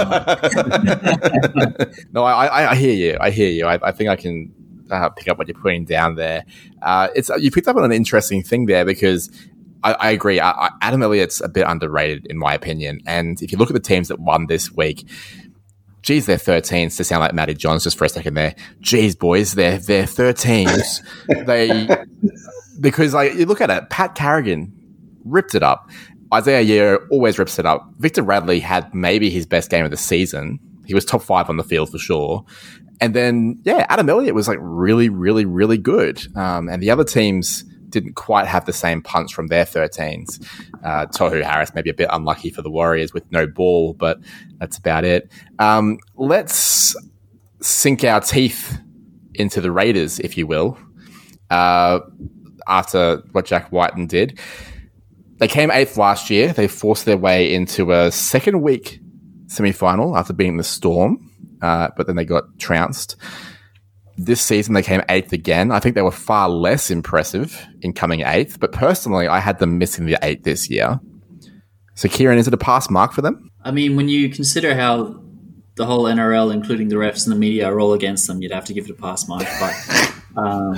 No, I, I hear you. I hear you. I, I think I can uh, pick up what you're putting down there. Uh, it's you picked up on an interesting thing there because I, I agree. I, I, Adam Elliott's a bit underrated in my opinion. And if you look at the teams that won this week, geez, they're thirteens to sound like Matty Johns just for a second there. Geez, boys, they're they're thirteens. they because like you look at it, Pat Carrigan ripped it up. Isaiah Yeo always rips it up. Victor Radley had maybe his best game of the season. He was top five on the field for sure. And then, yeah, Adam Elliott was like really, really, really good. Um, and the other teams didn't quite have the same punch from their thirteens. Uh, Tohu Harris maybe a bit unlucky for the Warriors with no ball, but that's about it. Um, let's sink our teeth into the Raiders, if you will, uh, after what Jack Whiten did. They came eighth last year. They forced their way into a second week semi-final after beating the Storm, uh, but then they got trounced. This season, they came eighth again. I think they were far less impressive in coming eighth, but personally, I had them missing the eight this year. So, Kieran, is it a pass mark for them? I mean, when you consider how the whole N R L, including the refs and the media, are all against them, you'd have to give it a pass mark. But um,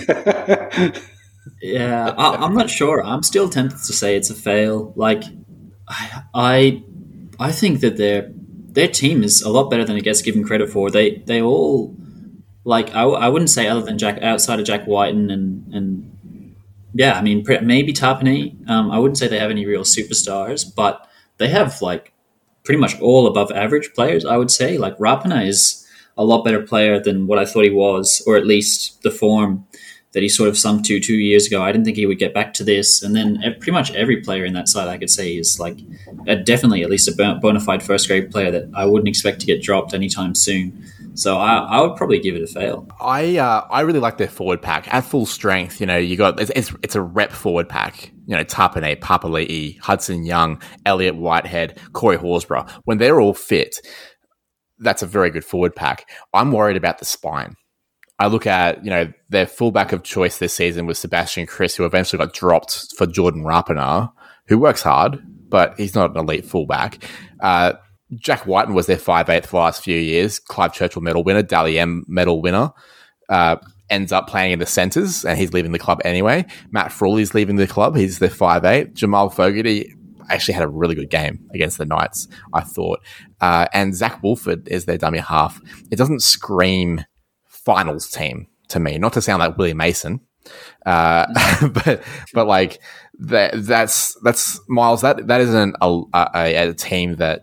yeah, I, I'm not sure. I'm still tempted to say it's a fail. Like, I, I, I think that their their team is a lot better than it gets given credit for. They they all. Like, I, I wouldn't say other than Jack, outside of Jack Whiten and, and yeah, I mean, maybe Tapine. Um, I wouldn't say they have any real superstars, but they have, like, pretty much all above average players, I would say. Like, Rapana is a lot better player than what I thought he was, or at least the form that he sort of sunk to two years ago. I didn't think he would get back to this. And then pretty much every player in that side, I could say, is, like, a, definitely at least a bona fide first-grade player that I wouldn't expect to get dropped anytime soon. So I, I would probably give it a fail. I uh, I really like their forward pack at full strength. You know, you got it's it's, it's a rep forward pack. You know, Tapine, Papali'i, Hudson Young, Elliot Whitehead, Corey Horsburgh. When they're all fit, that's a very good forward pack. I'm worried about the spine. I look at, you know, their fullback of choice this season was Sebastian Kris, who eventually got dropped for Jordan Rapana, who works hard, but he's not an elite fullback. Uh, Jack Whiten was their five eighth for the last few years. Clive Churchill medal winner, Dally M medal winner, uh, ends up playing in the centres, and he's leaving the club anyway. Matt Frawley's leaving the club. He's their five eight. Jamal Fogarty actually had a really good game against the Knights, I thought. Uh, and Zach Wolford is their dummy half. It doesn't scream finals team to me, not to sound like Willie Mason, Uh, but but like that that's that's Miles. That that isn't a, a, a team that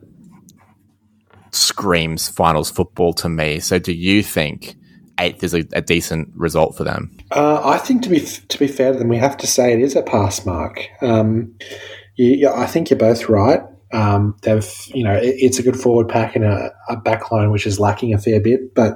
screams finals football to me. So do you think eighth is a, a decent result for them? Uh, I think to be to be fair to them, we have to say it is a pass mark. Um, you, you, I think you're both right. Um, they've, you know, it, it's a good forward pack and a, a back line which is lacking a fair bit, but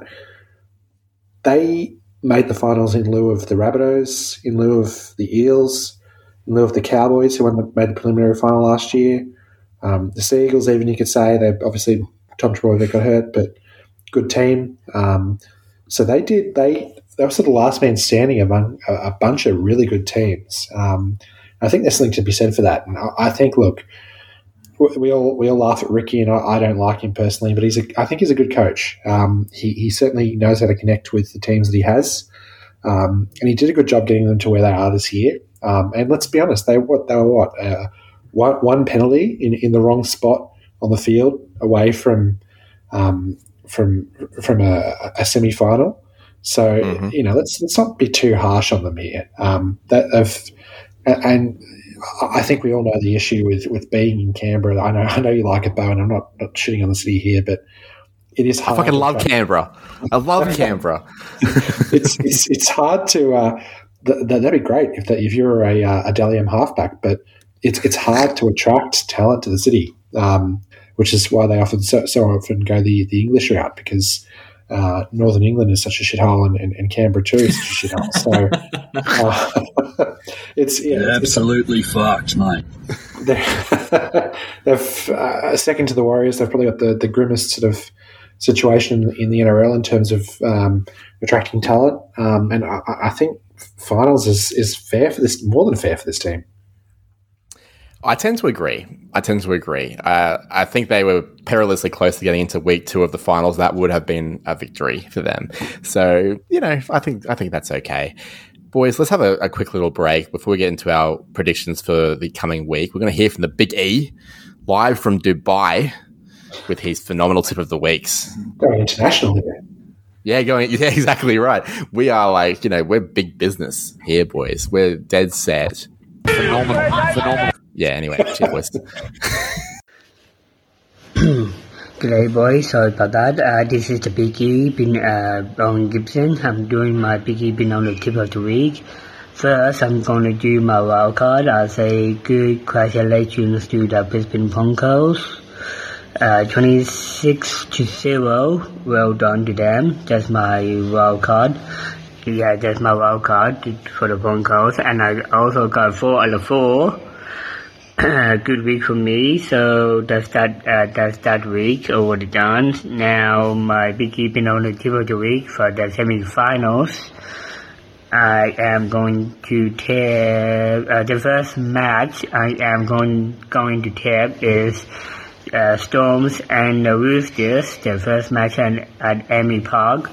they made the finals in lieu of the Rabbitohs, in lieu of the Eels, in lieu of the Cowboys, who won the, made the preliminary final last year. Um, the Sea Eagles, even you could say, they obviously Tom Trbojevic got hurt, but good team. Um, so they did. They they were sort of last man standing among a, a bunch of really good teams. Um, I think there's something to be said for that. And I, I think, look, we all we all laugh at Ricky, and I, I don't like him personally, but he's a, I think he's a good coach. Um, he he certainly knows how to connect with the teams that he has, um, and he did a good job getting them to where they are this year. Um, and let's be honest, they what they were what uh, one, one penalty in, in the wrong spot on the field away from um, from from a, a semi final. So mm-hmm. you know, let's let's not be too harsh on them here. Um, that have, and I think we all know the issue with, with being in Canberra. I know I know you like it, Bo, and I'm not, not shitting on the city here, but it is hard. I fucking love Canberra. I love Canberra. it's, it's it's hard to. Uh, th- that'd be great if that, if you're a uh, a Dally M halfback, but it's it's hard to attract talent to the city, um, which is why they often so, so often go the, the English route, because uh, Northern England is such a shithole, and, and, and Canberra too is such a shithole. So uh, it's yeah, They're it's, absolutely it's, fucked, mate. They're, they've uh, second to the Warriors. They've probably got the, the grimmest sort of situation in the N R L in terms of um, attracting talent, um, and I, I think finals is is fair for this, more than fair for this team. I tend to agree. I tend to agree. Uh, I think they were perilously close to getting into week two of the finals. That would have been a victory for them. So, you know, I think I think that's okay. Boys, let's have a, a quick little break before we get into our predictions for the coming week. We're going to hear from the Big E, live from Dubai, with his phenomenal tip of the weeks. Going international here. Yeah, going. Yeah, exactly right. We are like, you know, we're big business here, boys. We're dead set. Phenomenal. Phenomenal. Yeah, anyway, cheers, boys. G'day, boys. Sorry about that. Uh, this is the Big E, been, uh, Owen Gibson. I'm doing my Big E, been on the tip of the week. First, I'm going to do my wild card. I'll say good congratulations to the Brisbane Broncos. Uh, twenty-six to zero. Well done to them. That's my wild card. Yeah, that's my wild card for the Broncos. And I also got four out of four. Good week for me. So that's that. Uh, that's that week already done. Now my Big keeping on the tip of the week for the semi-finals. I am going to tap uh, the first match. I am going going to tap is uh, Storms and the Roosters. The first match at, at Amy Park.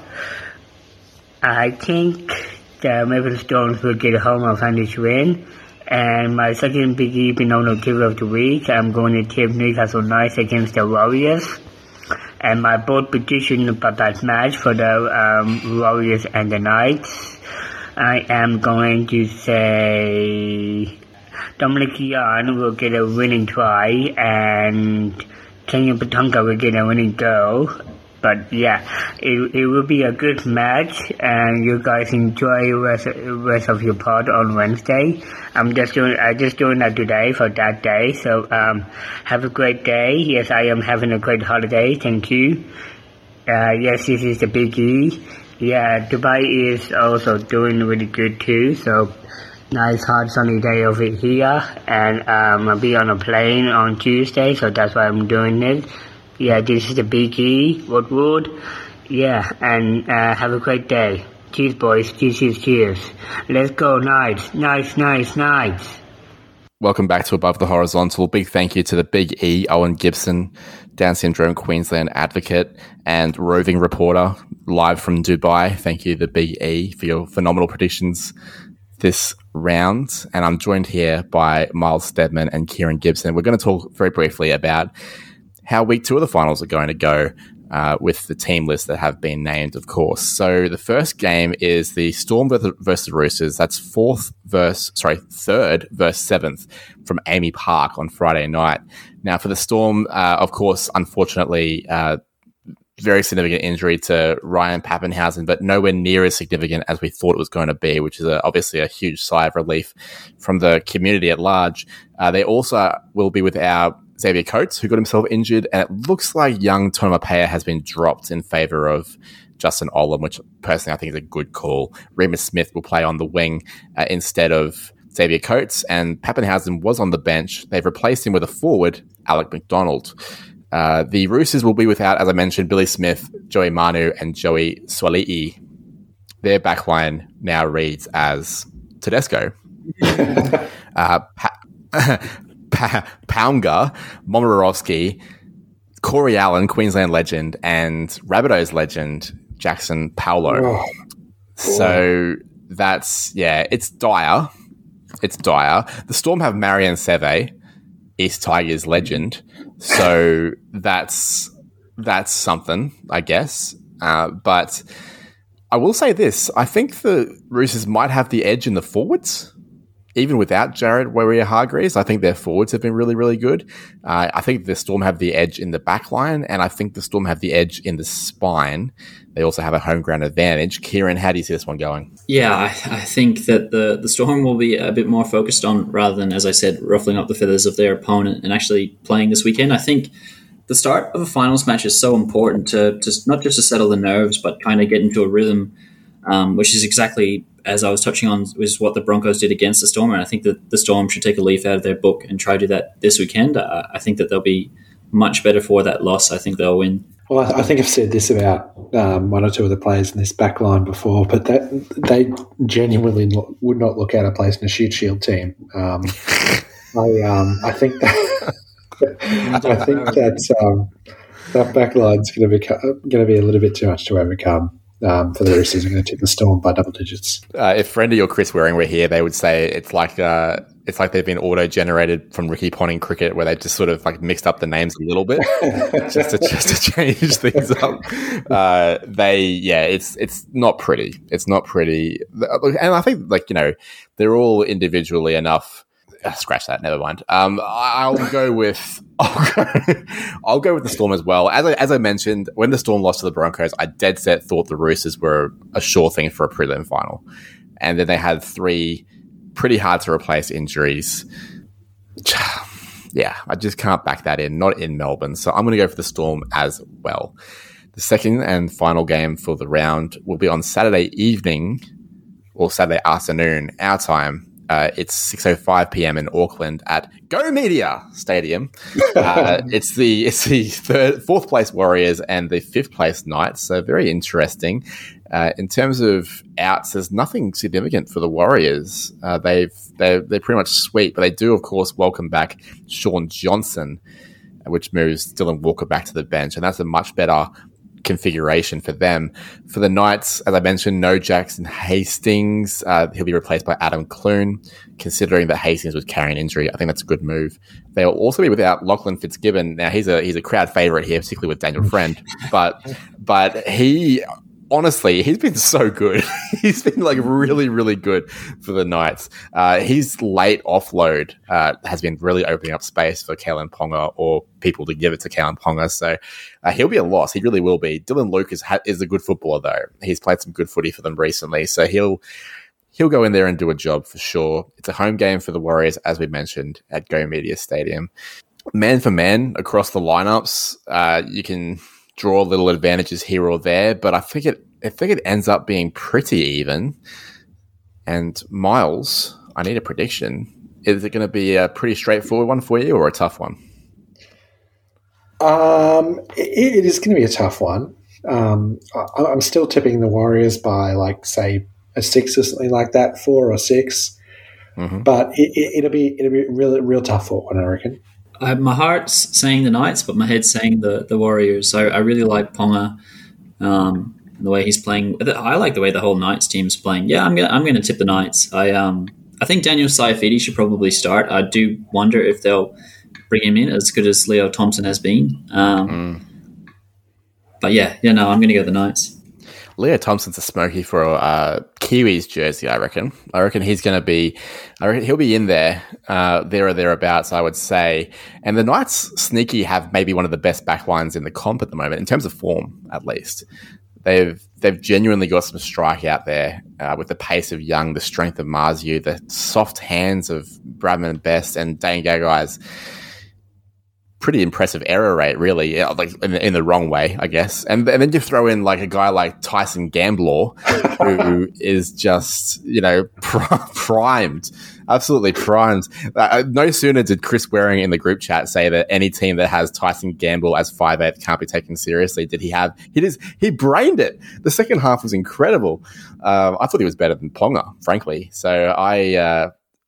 I think the Melbourne Storms will get a home advantage win. And my second biggie, being on the tip of the week, I'm going to tip Newcastle Knights against the Warriors. And my bold prediction about that match for the um, Warriors and the Knights, I am going to say Dominic Young will get a winning try and Kenya Patonka will get a winning goal. But yeah, it it will be a good match, and you guys enjoy the rest, rest of your pod on Wednesday. I'm just doing I just doing that today for that day. So um, have a great day. Yes, I am having a great holiday. Thank you. Uh, yes, this is the Big E. Yeah, Dubai is also doing really good too. So nice hot sunny day over here, and um, I'll be on a plane on Tuesday. So that's why I'm doing it. Yeah, this is the Big E, Woodward. Yeah, and uh, have a great day. Cheers, boys. Cheers, cheers, cheers. Let's go, Knights. Nice, nice, nice. Welcome back to Above the Horizontal. Big thank you to the Big E, Owen Gibson, Down Syndrome Queensland advocate and roving reporter, live from Dubai. Thank you, the Big E, for your phenomenal predictions this round. And I'm joined here by Miles Stedman and Kieran Gibson. We're going to talk very briefly about how week two of the finals are going to go. uh, with the team lists that have been named, of course. So the first game is the Storm versus Roosters. That's fourth versus, sorry, third versus seventh from Amy Park on Friday night. Now for the Storm, uh, of course, unfortunately, uh, very significant injury to Ryan Pappenhausen, but nowhere near as significant as we thought it was going to be, which is a, obviously a huge sigh of relief from the community at large. Uh, they also will be without Xavier Coates, who got himself injured, and it looks like young Tonamapea has been dropped in favour of Justin Olam, which personally I think is a good call. Remus Smith will play on the wing uh, instead of Xavier Coates, and Pappenhausen was on the bench. They've replaced him with a forward, Alec McDonald. Uh, the Roosters will be without, as I mentioned, Billy Smith, Joey Manu, and Joey Swali'i. Their backline now reads as Tedesco, uh, pa- pa- Pounga, Momirovski, Corey Allen, Queensland legend, and Rabbitohs legend, Jackson Paulo. Oh. So that's, yeah, it's dire. It's dire. The Storm have Marian Seve, East Tigers legend. So that's that's something, I guess. Uh, but I will say this. I think the Roosters might have the edge in the forwards, even without Jared Waerea-Hargreaves. I think their forwards have been really, really good. Uh, I think the Storm have the edge in the back line, and I think the Storm have the edge in the spine. They also have a home ground advantage. Kieran, how do you see this one going? Yeah, I, I think that the, the Storm will be a bit more focused on, rather than, as I said, ruffling up the feathers of their opponent and actually playing this weekend. I think the start of a finals match is so important to just not just to settle the nerves, but kind of get into a rhythm, um, which is exactly, as I was touching on, was what the Broncos did against the Storm. And I think that the Storm should take a leaf out of their book and try to do that this weekend. Uh, I think that they'll be much better for that loss. I think they'll win. Well, I think I've said this about um, one or two of the players in this back line before, but that, they genuinely lo- would not look out of place in a shoot shield team. Um, I um, I think that I think that um, that back line's going to be going to be a little bit too much to overcome. Um, for the Roosters, are going to tip the Storm by double digits. Uh, if Friendy or Chris Waring were here, they would say it's like uh, it's like they've been auto-generated from Ricky Ponting cricket, where they've just sort of like mixed up the names a little bit just to just to change things up. Uh, they, yeah, it's it's not pretty. It's not pretty, and I think like you know they're all individually enough. Uh, scratch that. Never mind. Um, I'll go with I'll go, I'll go with the Storm as well. As I, as I mentioned, when the Storm lost to the Broncos, I dead set thought the Roosters were a sure thing for a prelim final, and then they had three pretty hard to replace injuries. Yeah, I just can't back that in. Not in Melbourne, so I'm going to go for the Storm as well. The second and final game for the round will be on Saturday evening or Saturday afternoon, our time. Uh, it's six oh five p.m. in Auckland at Go Media Stadium. Uh, it's the it's the third, fourth place Warriors and the fifth place Knights. So very interesting. Uh, in terms of outs, there's nothing significant for the Warriors. Uh, they've they they're pretty much sweet, but they do of course welcome back Sean Johnson, which moves Dylan Walker back to the bench, and that's a much better configuration for them. For the Knights, as I mentioned, no Jackson Hastings. Uh, he'll be replaced by Adam Clune. Considering that Hastings was carrying injury, I think that's a good move. They'll also be without Lachlan Fitzgibbon. Now he's a he's a crowd favourite here, particularly with Daniel Friend. But but he honestly he's been so good. He's been like really really good for the Knights. Uh, his late offload uh, has been really opening up space for Kalen Ponga or people to give it to Kalen Ponga. So uh, he'll be a loss. He really will be. Dylan Lucas ha- is a good footballer though. He's played some good footy for them recently, so he'll. He'll go in there and do a job for sure. It's a home game for the Warriors, as we mentioned, at Go Media Stadium. Man for man across the lineups, uh, you can draw little advantages here or there, but I think it I think it ends up being pretty even. And Miles, I need a prediction. Is it going to be a pretty straightforward one for you or a tough one? Um, it, it is going to be a tough one. Um, I, I'm still tipping the Warriors by, like, say, a six or something like that, four or six. Mm-hmm. But it, it, it'll be it'll be a real real tough fought one, I reckon. Uh, my heart's saying the Knights, but my head's saying the, the Warriors. So I really like Ponga, um, and the way he's playing. I like the way the whole Knights team's playing. Yeah, I'm gonna I'm gonna tip the Knights. I um I think Daniel Saifidi should probably start. I do wonder if they'll bring him in as good as Leo Thompson has been. Um, mm. but yeah, yeah, no, I'm going to go the Knights. Leo Thompson's a smoky for uh, Kiwis jersey, I reckon. I reckon he's going to be, I reckon he'll be in there, uh, there or thereabouts, I would say. And the Knights sneaky have maybe one of the best backlines in the comp at the moment, in terms of form, at least. They've they've genuinely got some strike out there uh, with the pace of Young, the strength of Marziu, the soft hands of Bradman and Best, and Dane Gaggai's pretty impressive error rate, really, yeah, like in, in the wrong way, I guess. And, and then you throw in like a guy like Tyson Gamblor, who is just, you know, primed, absolutely primed. Uh, no sooner did Chris Waring in the group chat say that any team that has Tyson Gamble as five eighth can't be taken seriously, did he have, he just, he brained it. The second half was incredible. Um, I thought he was better than Ponga, frankly. So I, uh,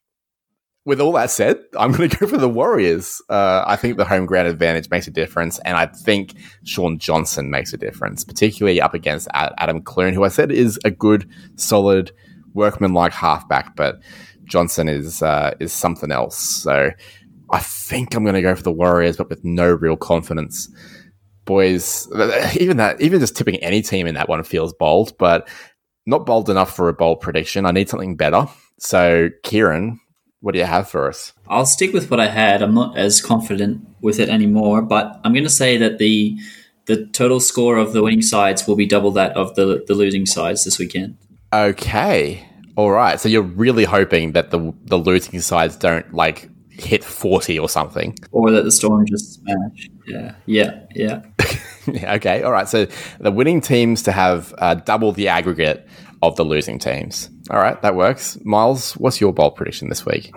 with all that said, I'm going to go for the Warriors. Uh, I think the home ground advantage makes a difference, and I think Sean Johnson makes a difference, particularly up against Adam Clune, who I said is a good, solid, workman-like halfback, but Johnson is uh, is something else. So I think I'm going to go for the Warriors, but with no real confidence. Boys, even that, even just tipping any team in that one feels bold, but not bold enough for a bold prediction. I need something better. So, Kieran, what do you have for us? I'll stick with what I had. I'm not as confident with it anymore, but I'm going to say that the the total score of the winning sides will be double that of the the losing sides this weekend. Okay. All right. So you're really hoping that the the losing sides don't like hit forty or something, or that the Storm just smash. Yeah. Yeah. Yeah. Yeah, okay. All right. So the winning teams to have uh, double the aggregate of the losing teams. All right, that works. Miles, what's your bold prediction this week?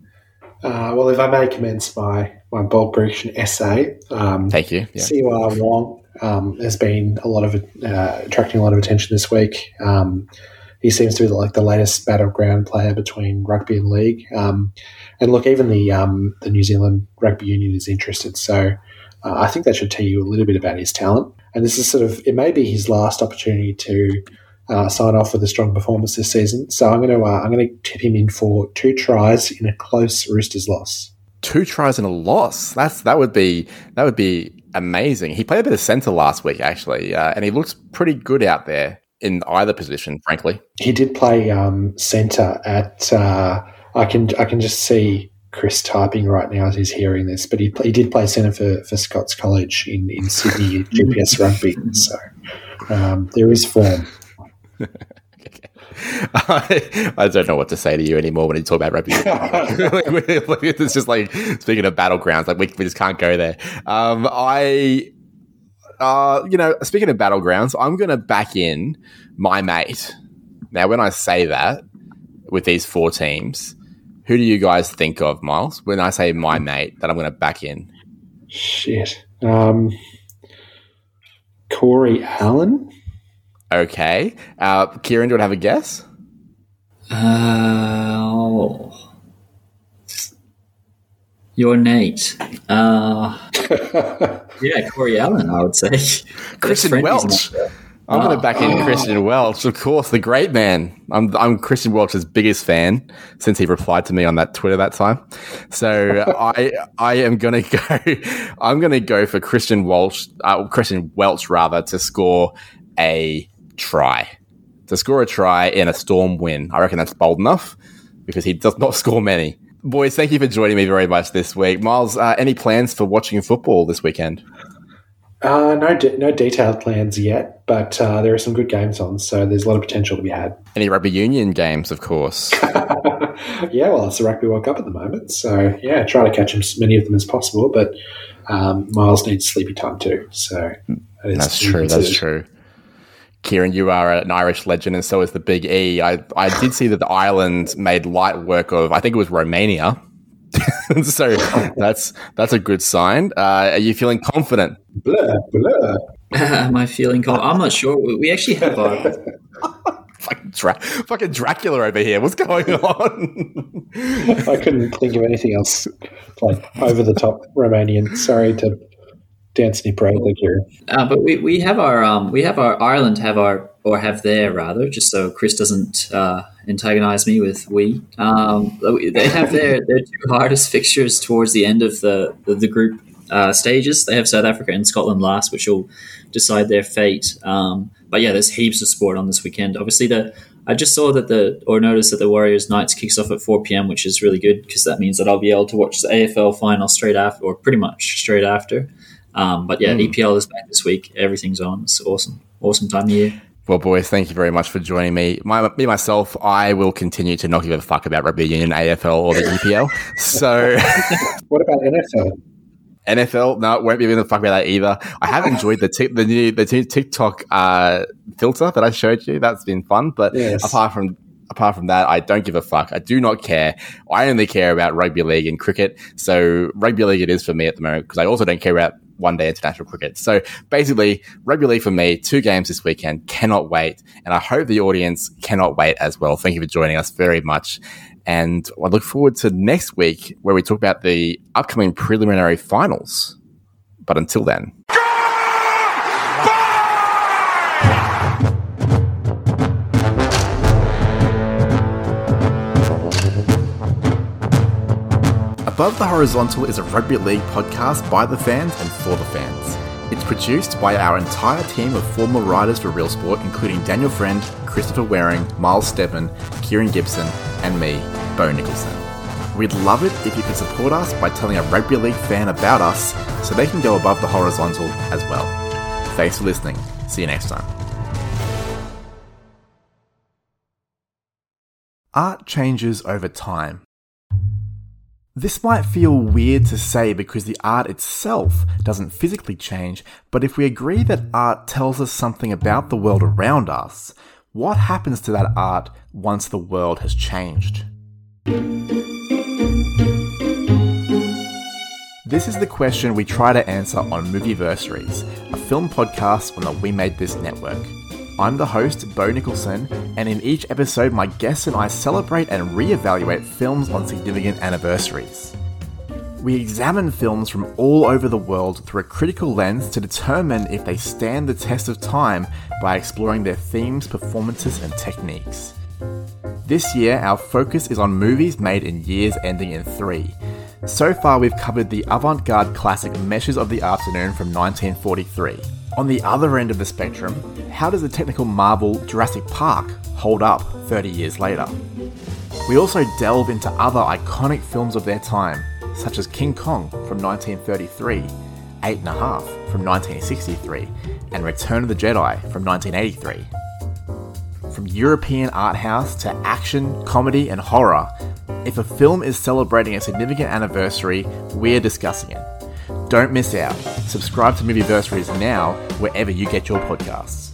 Uh, well, if I may commence my, my bold prediction essay. Um, Thank you. Yeah. Siua Wong um, has been a lot of uh, attracting a lot of attention this week. Um, he seems to be like the latest battleground player between rugby and league. Um, and look, even the um, the New Zealand Rugby Union is interested. So uh, I think that should tell you a little bit about his talent. And this is sort of, it may be his last opportunity to Uh, sign off with a strong performance this season. So I'm going to uh, I'm going to tip him in for two tries in a close Roosters loss. Two tries in a loss. That's that would be that would be amazing. He played a bit of centre last week actually, uh, and he looks pretty good out there in either position. Frankly, he did play um, centre at. Uh, I can I can just see Chris typing right now as he's hearing this, but he he did play centre for, for Scots College in in Sydney G P S Rugby. So um, there is form. Okay. I, I don't know what to say to you anymore when you talk about rugby. It's just like, speaking of battlegrounds, like we, we just can't go there. Um, I, uh, you know, speaking of battlegrounds, I'm going to back in my mate. Now, when I say that with these four teams, who do you guys think of, Miles? When I say my mate, that I'm going to back in. Shit. Um, Corey Allen. Okay. Uh, Kieran, do you want to have a guess? Uh, oh. You're Nate. Uh, yeah, Corey Allen, I would say. Christian Welch. I'm oh. going to back in oh. Christian Welch, of course, the great man. I'm I'm Christian Welch's biggest fan since he replied to me on that Twitter that time. So I I am going to go. I'm going to go for Christian Welch, uh, Christian Welch rather, to score a try. To score a try in a Storm win. I reckon that's bold enough because he does not score many. Boys, thank you for joining me very much this week. Miles, uh, any plans for watching football this weekend? Uh, no, de- no detailed plans yet, but uh, there are some good games on, so there's a lot of potential to be had. Any rugby union games, of course. Yeah, well, it's the Rugby World Cup at the moment, so yeah, try to catch as many of them as possible, but um, Miles needs sleepy time too. So that that's true. That's true. Kieran, you are an Irish legend, and so is the Big E. I, I did see that the Ireland made light work of, I think it was Romania. So that's that's a good sign. Uh, are you feeling confident? Blur, blur. Am I feeling confident? I'm not sure. We actually have our... fucking, Dra- fucking Dracula over here. What's going on? I couldn't think of anything else like over the top Romanian. Sorry to dance any parade like here. Uh, but we, we have our um we have our Ireland have our or have their rather just so Chris doesn't uh, antagonize me with we. Um, they have their their two hardest fixtures towards the end of the the, the group uh, stages. They have South Africa and Scotland last, which will decide their fate. Um, but yeah, there's heaps of sport on this weekend. Obviously, the I just saw that the or noticed that the Warriors Knights kicks off at four p.m., which is really good because that means that I'll be able to watch the A F L final straight after, or pretty much straight after. Um, but yeah, mm. E P L is back this week. Everything's on. It's awesome, awesome time of year. Well, boys, thank you very much for joining me. My, me, myself, I will continue to not give a fuck about rugby union, A F L, or the E P L. So, what about N F L? N F L, no, won't be giving a fuck about that either. I have enjoyed the t- the new the t- TikTok uh, filter that I showed you. That's been fun. But yes. apart from apart from that, I don't give a fuck. I do not care. I only care about rugby league and cricket. So rugby league it is for me at the moment because I also don't care about one day international cricket. So basically, rugby league for me, two games this weekend, cannot wait. And I hope the audience cannot wait as well. Thank you for joining us very much. And I look forward to next week where we talk about the upcoming preliminary finals. But until then. Above the Horizontal is a rugby league podcast by the fans and for the fans. It's produced by our entire team of former writers for Real Sport, including Daniel Friend, Christopher Waring, Miles Steppen, Kieran Gibson, and me, Bo Nicholson. We'd love it if you could support us by telling a rugby league fan about us so they can go above the horizontal as well. Thanks for listening. See you next time. Art changes over time. This might feel weird to say because the art itself doesn't physically change, but if we agree that art tells us something about the world around us, what happens to that art once the world has changed? This is the question we try to answer on Movieversaries, a film podcast on the We Made This network. I'm the host, Bo Nicholson, and in each episode my guests and I celebrate and re-evaluate films on significant anniversaries. We examine films from all over the world through a critical lens to determine if they stand the test of time by exploring their themes, performances, and techniques. This year, our focus is on movies made in years ending in three. So far, we've covered the avant-garde classic Meshes of the Afternoon from nineteen forty-three. On the other end of the spectrum, how does the technical marvel Jurassic Park hold up thirty years later? We also delve into other iconic films of their time, such as King Kong from nineteen thirty-three, Eight and a Half from nineteen sixty-three, and Return of the Jedi from nineteen eighty-three. From European art house to action, comedy, and horror, if a film is celebrating a significant anniversary, we're discussing it. Don't miss out. Subscribe to Movieversaries now, wherever you get your podcasts.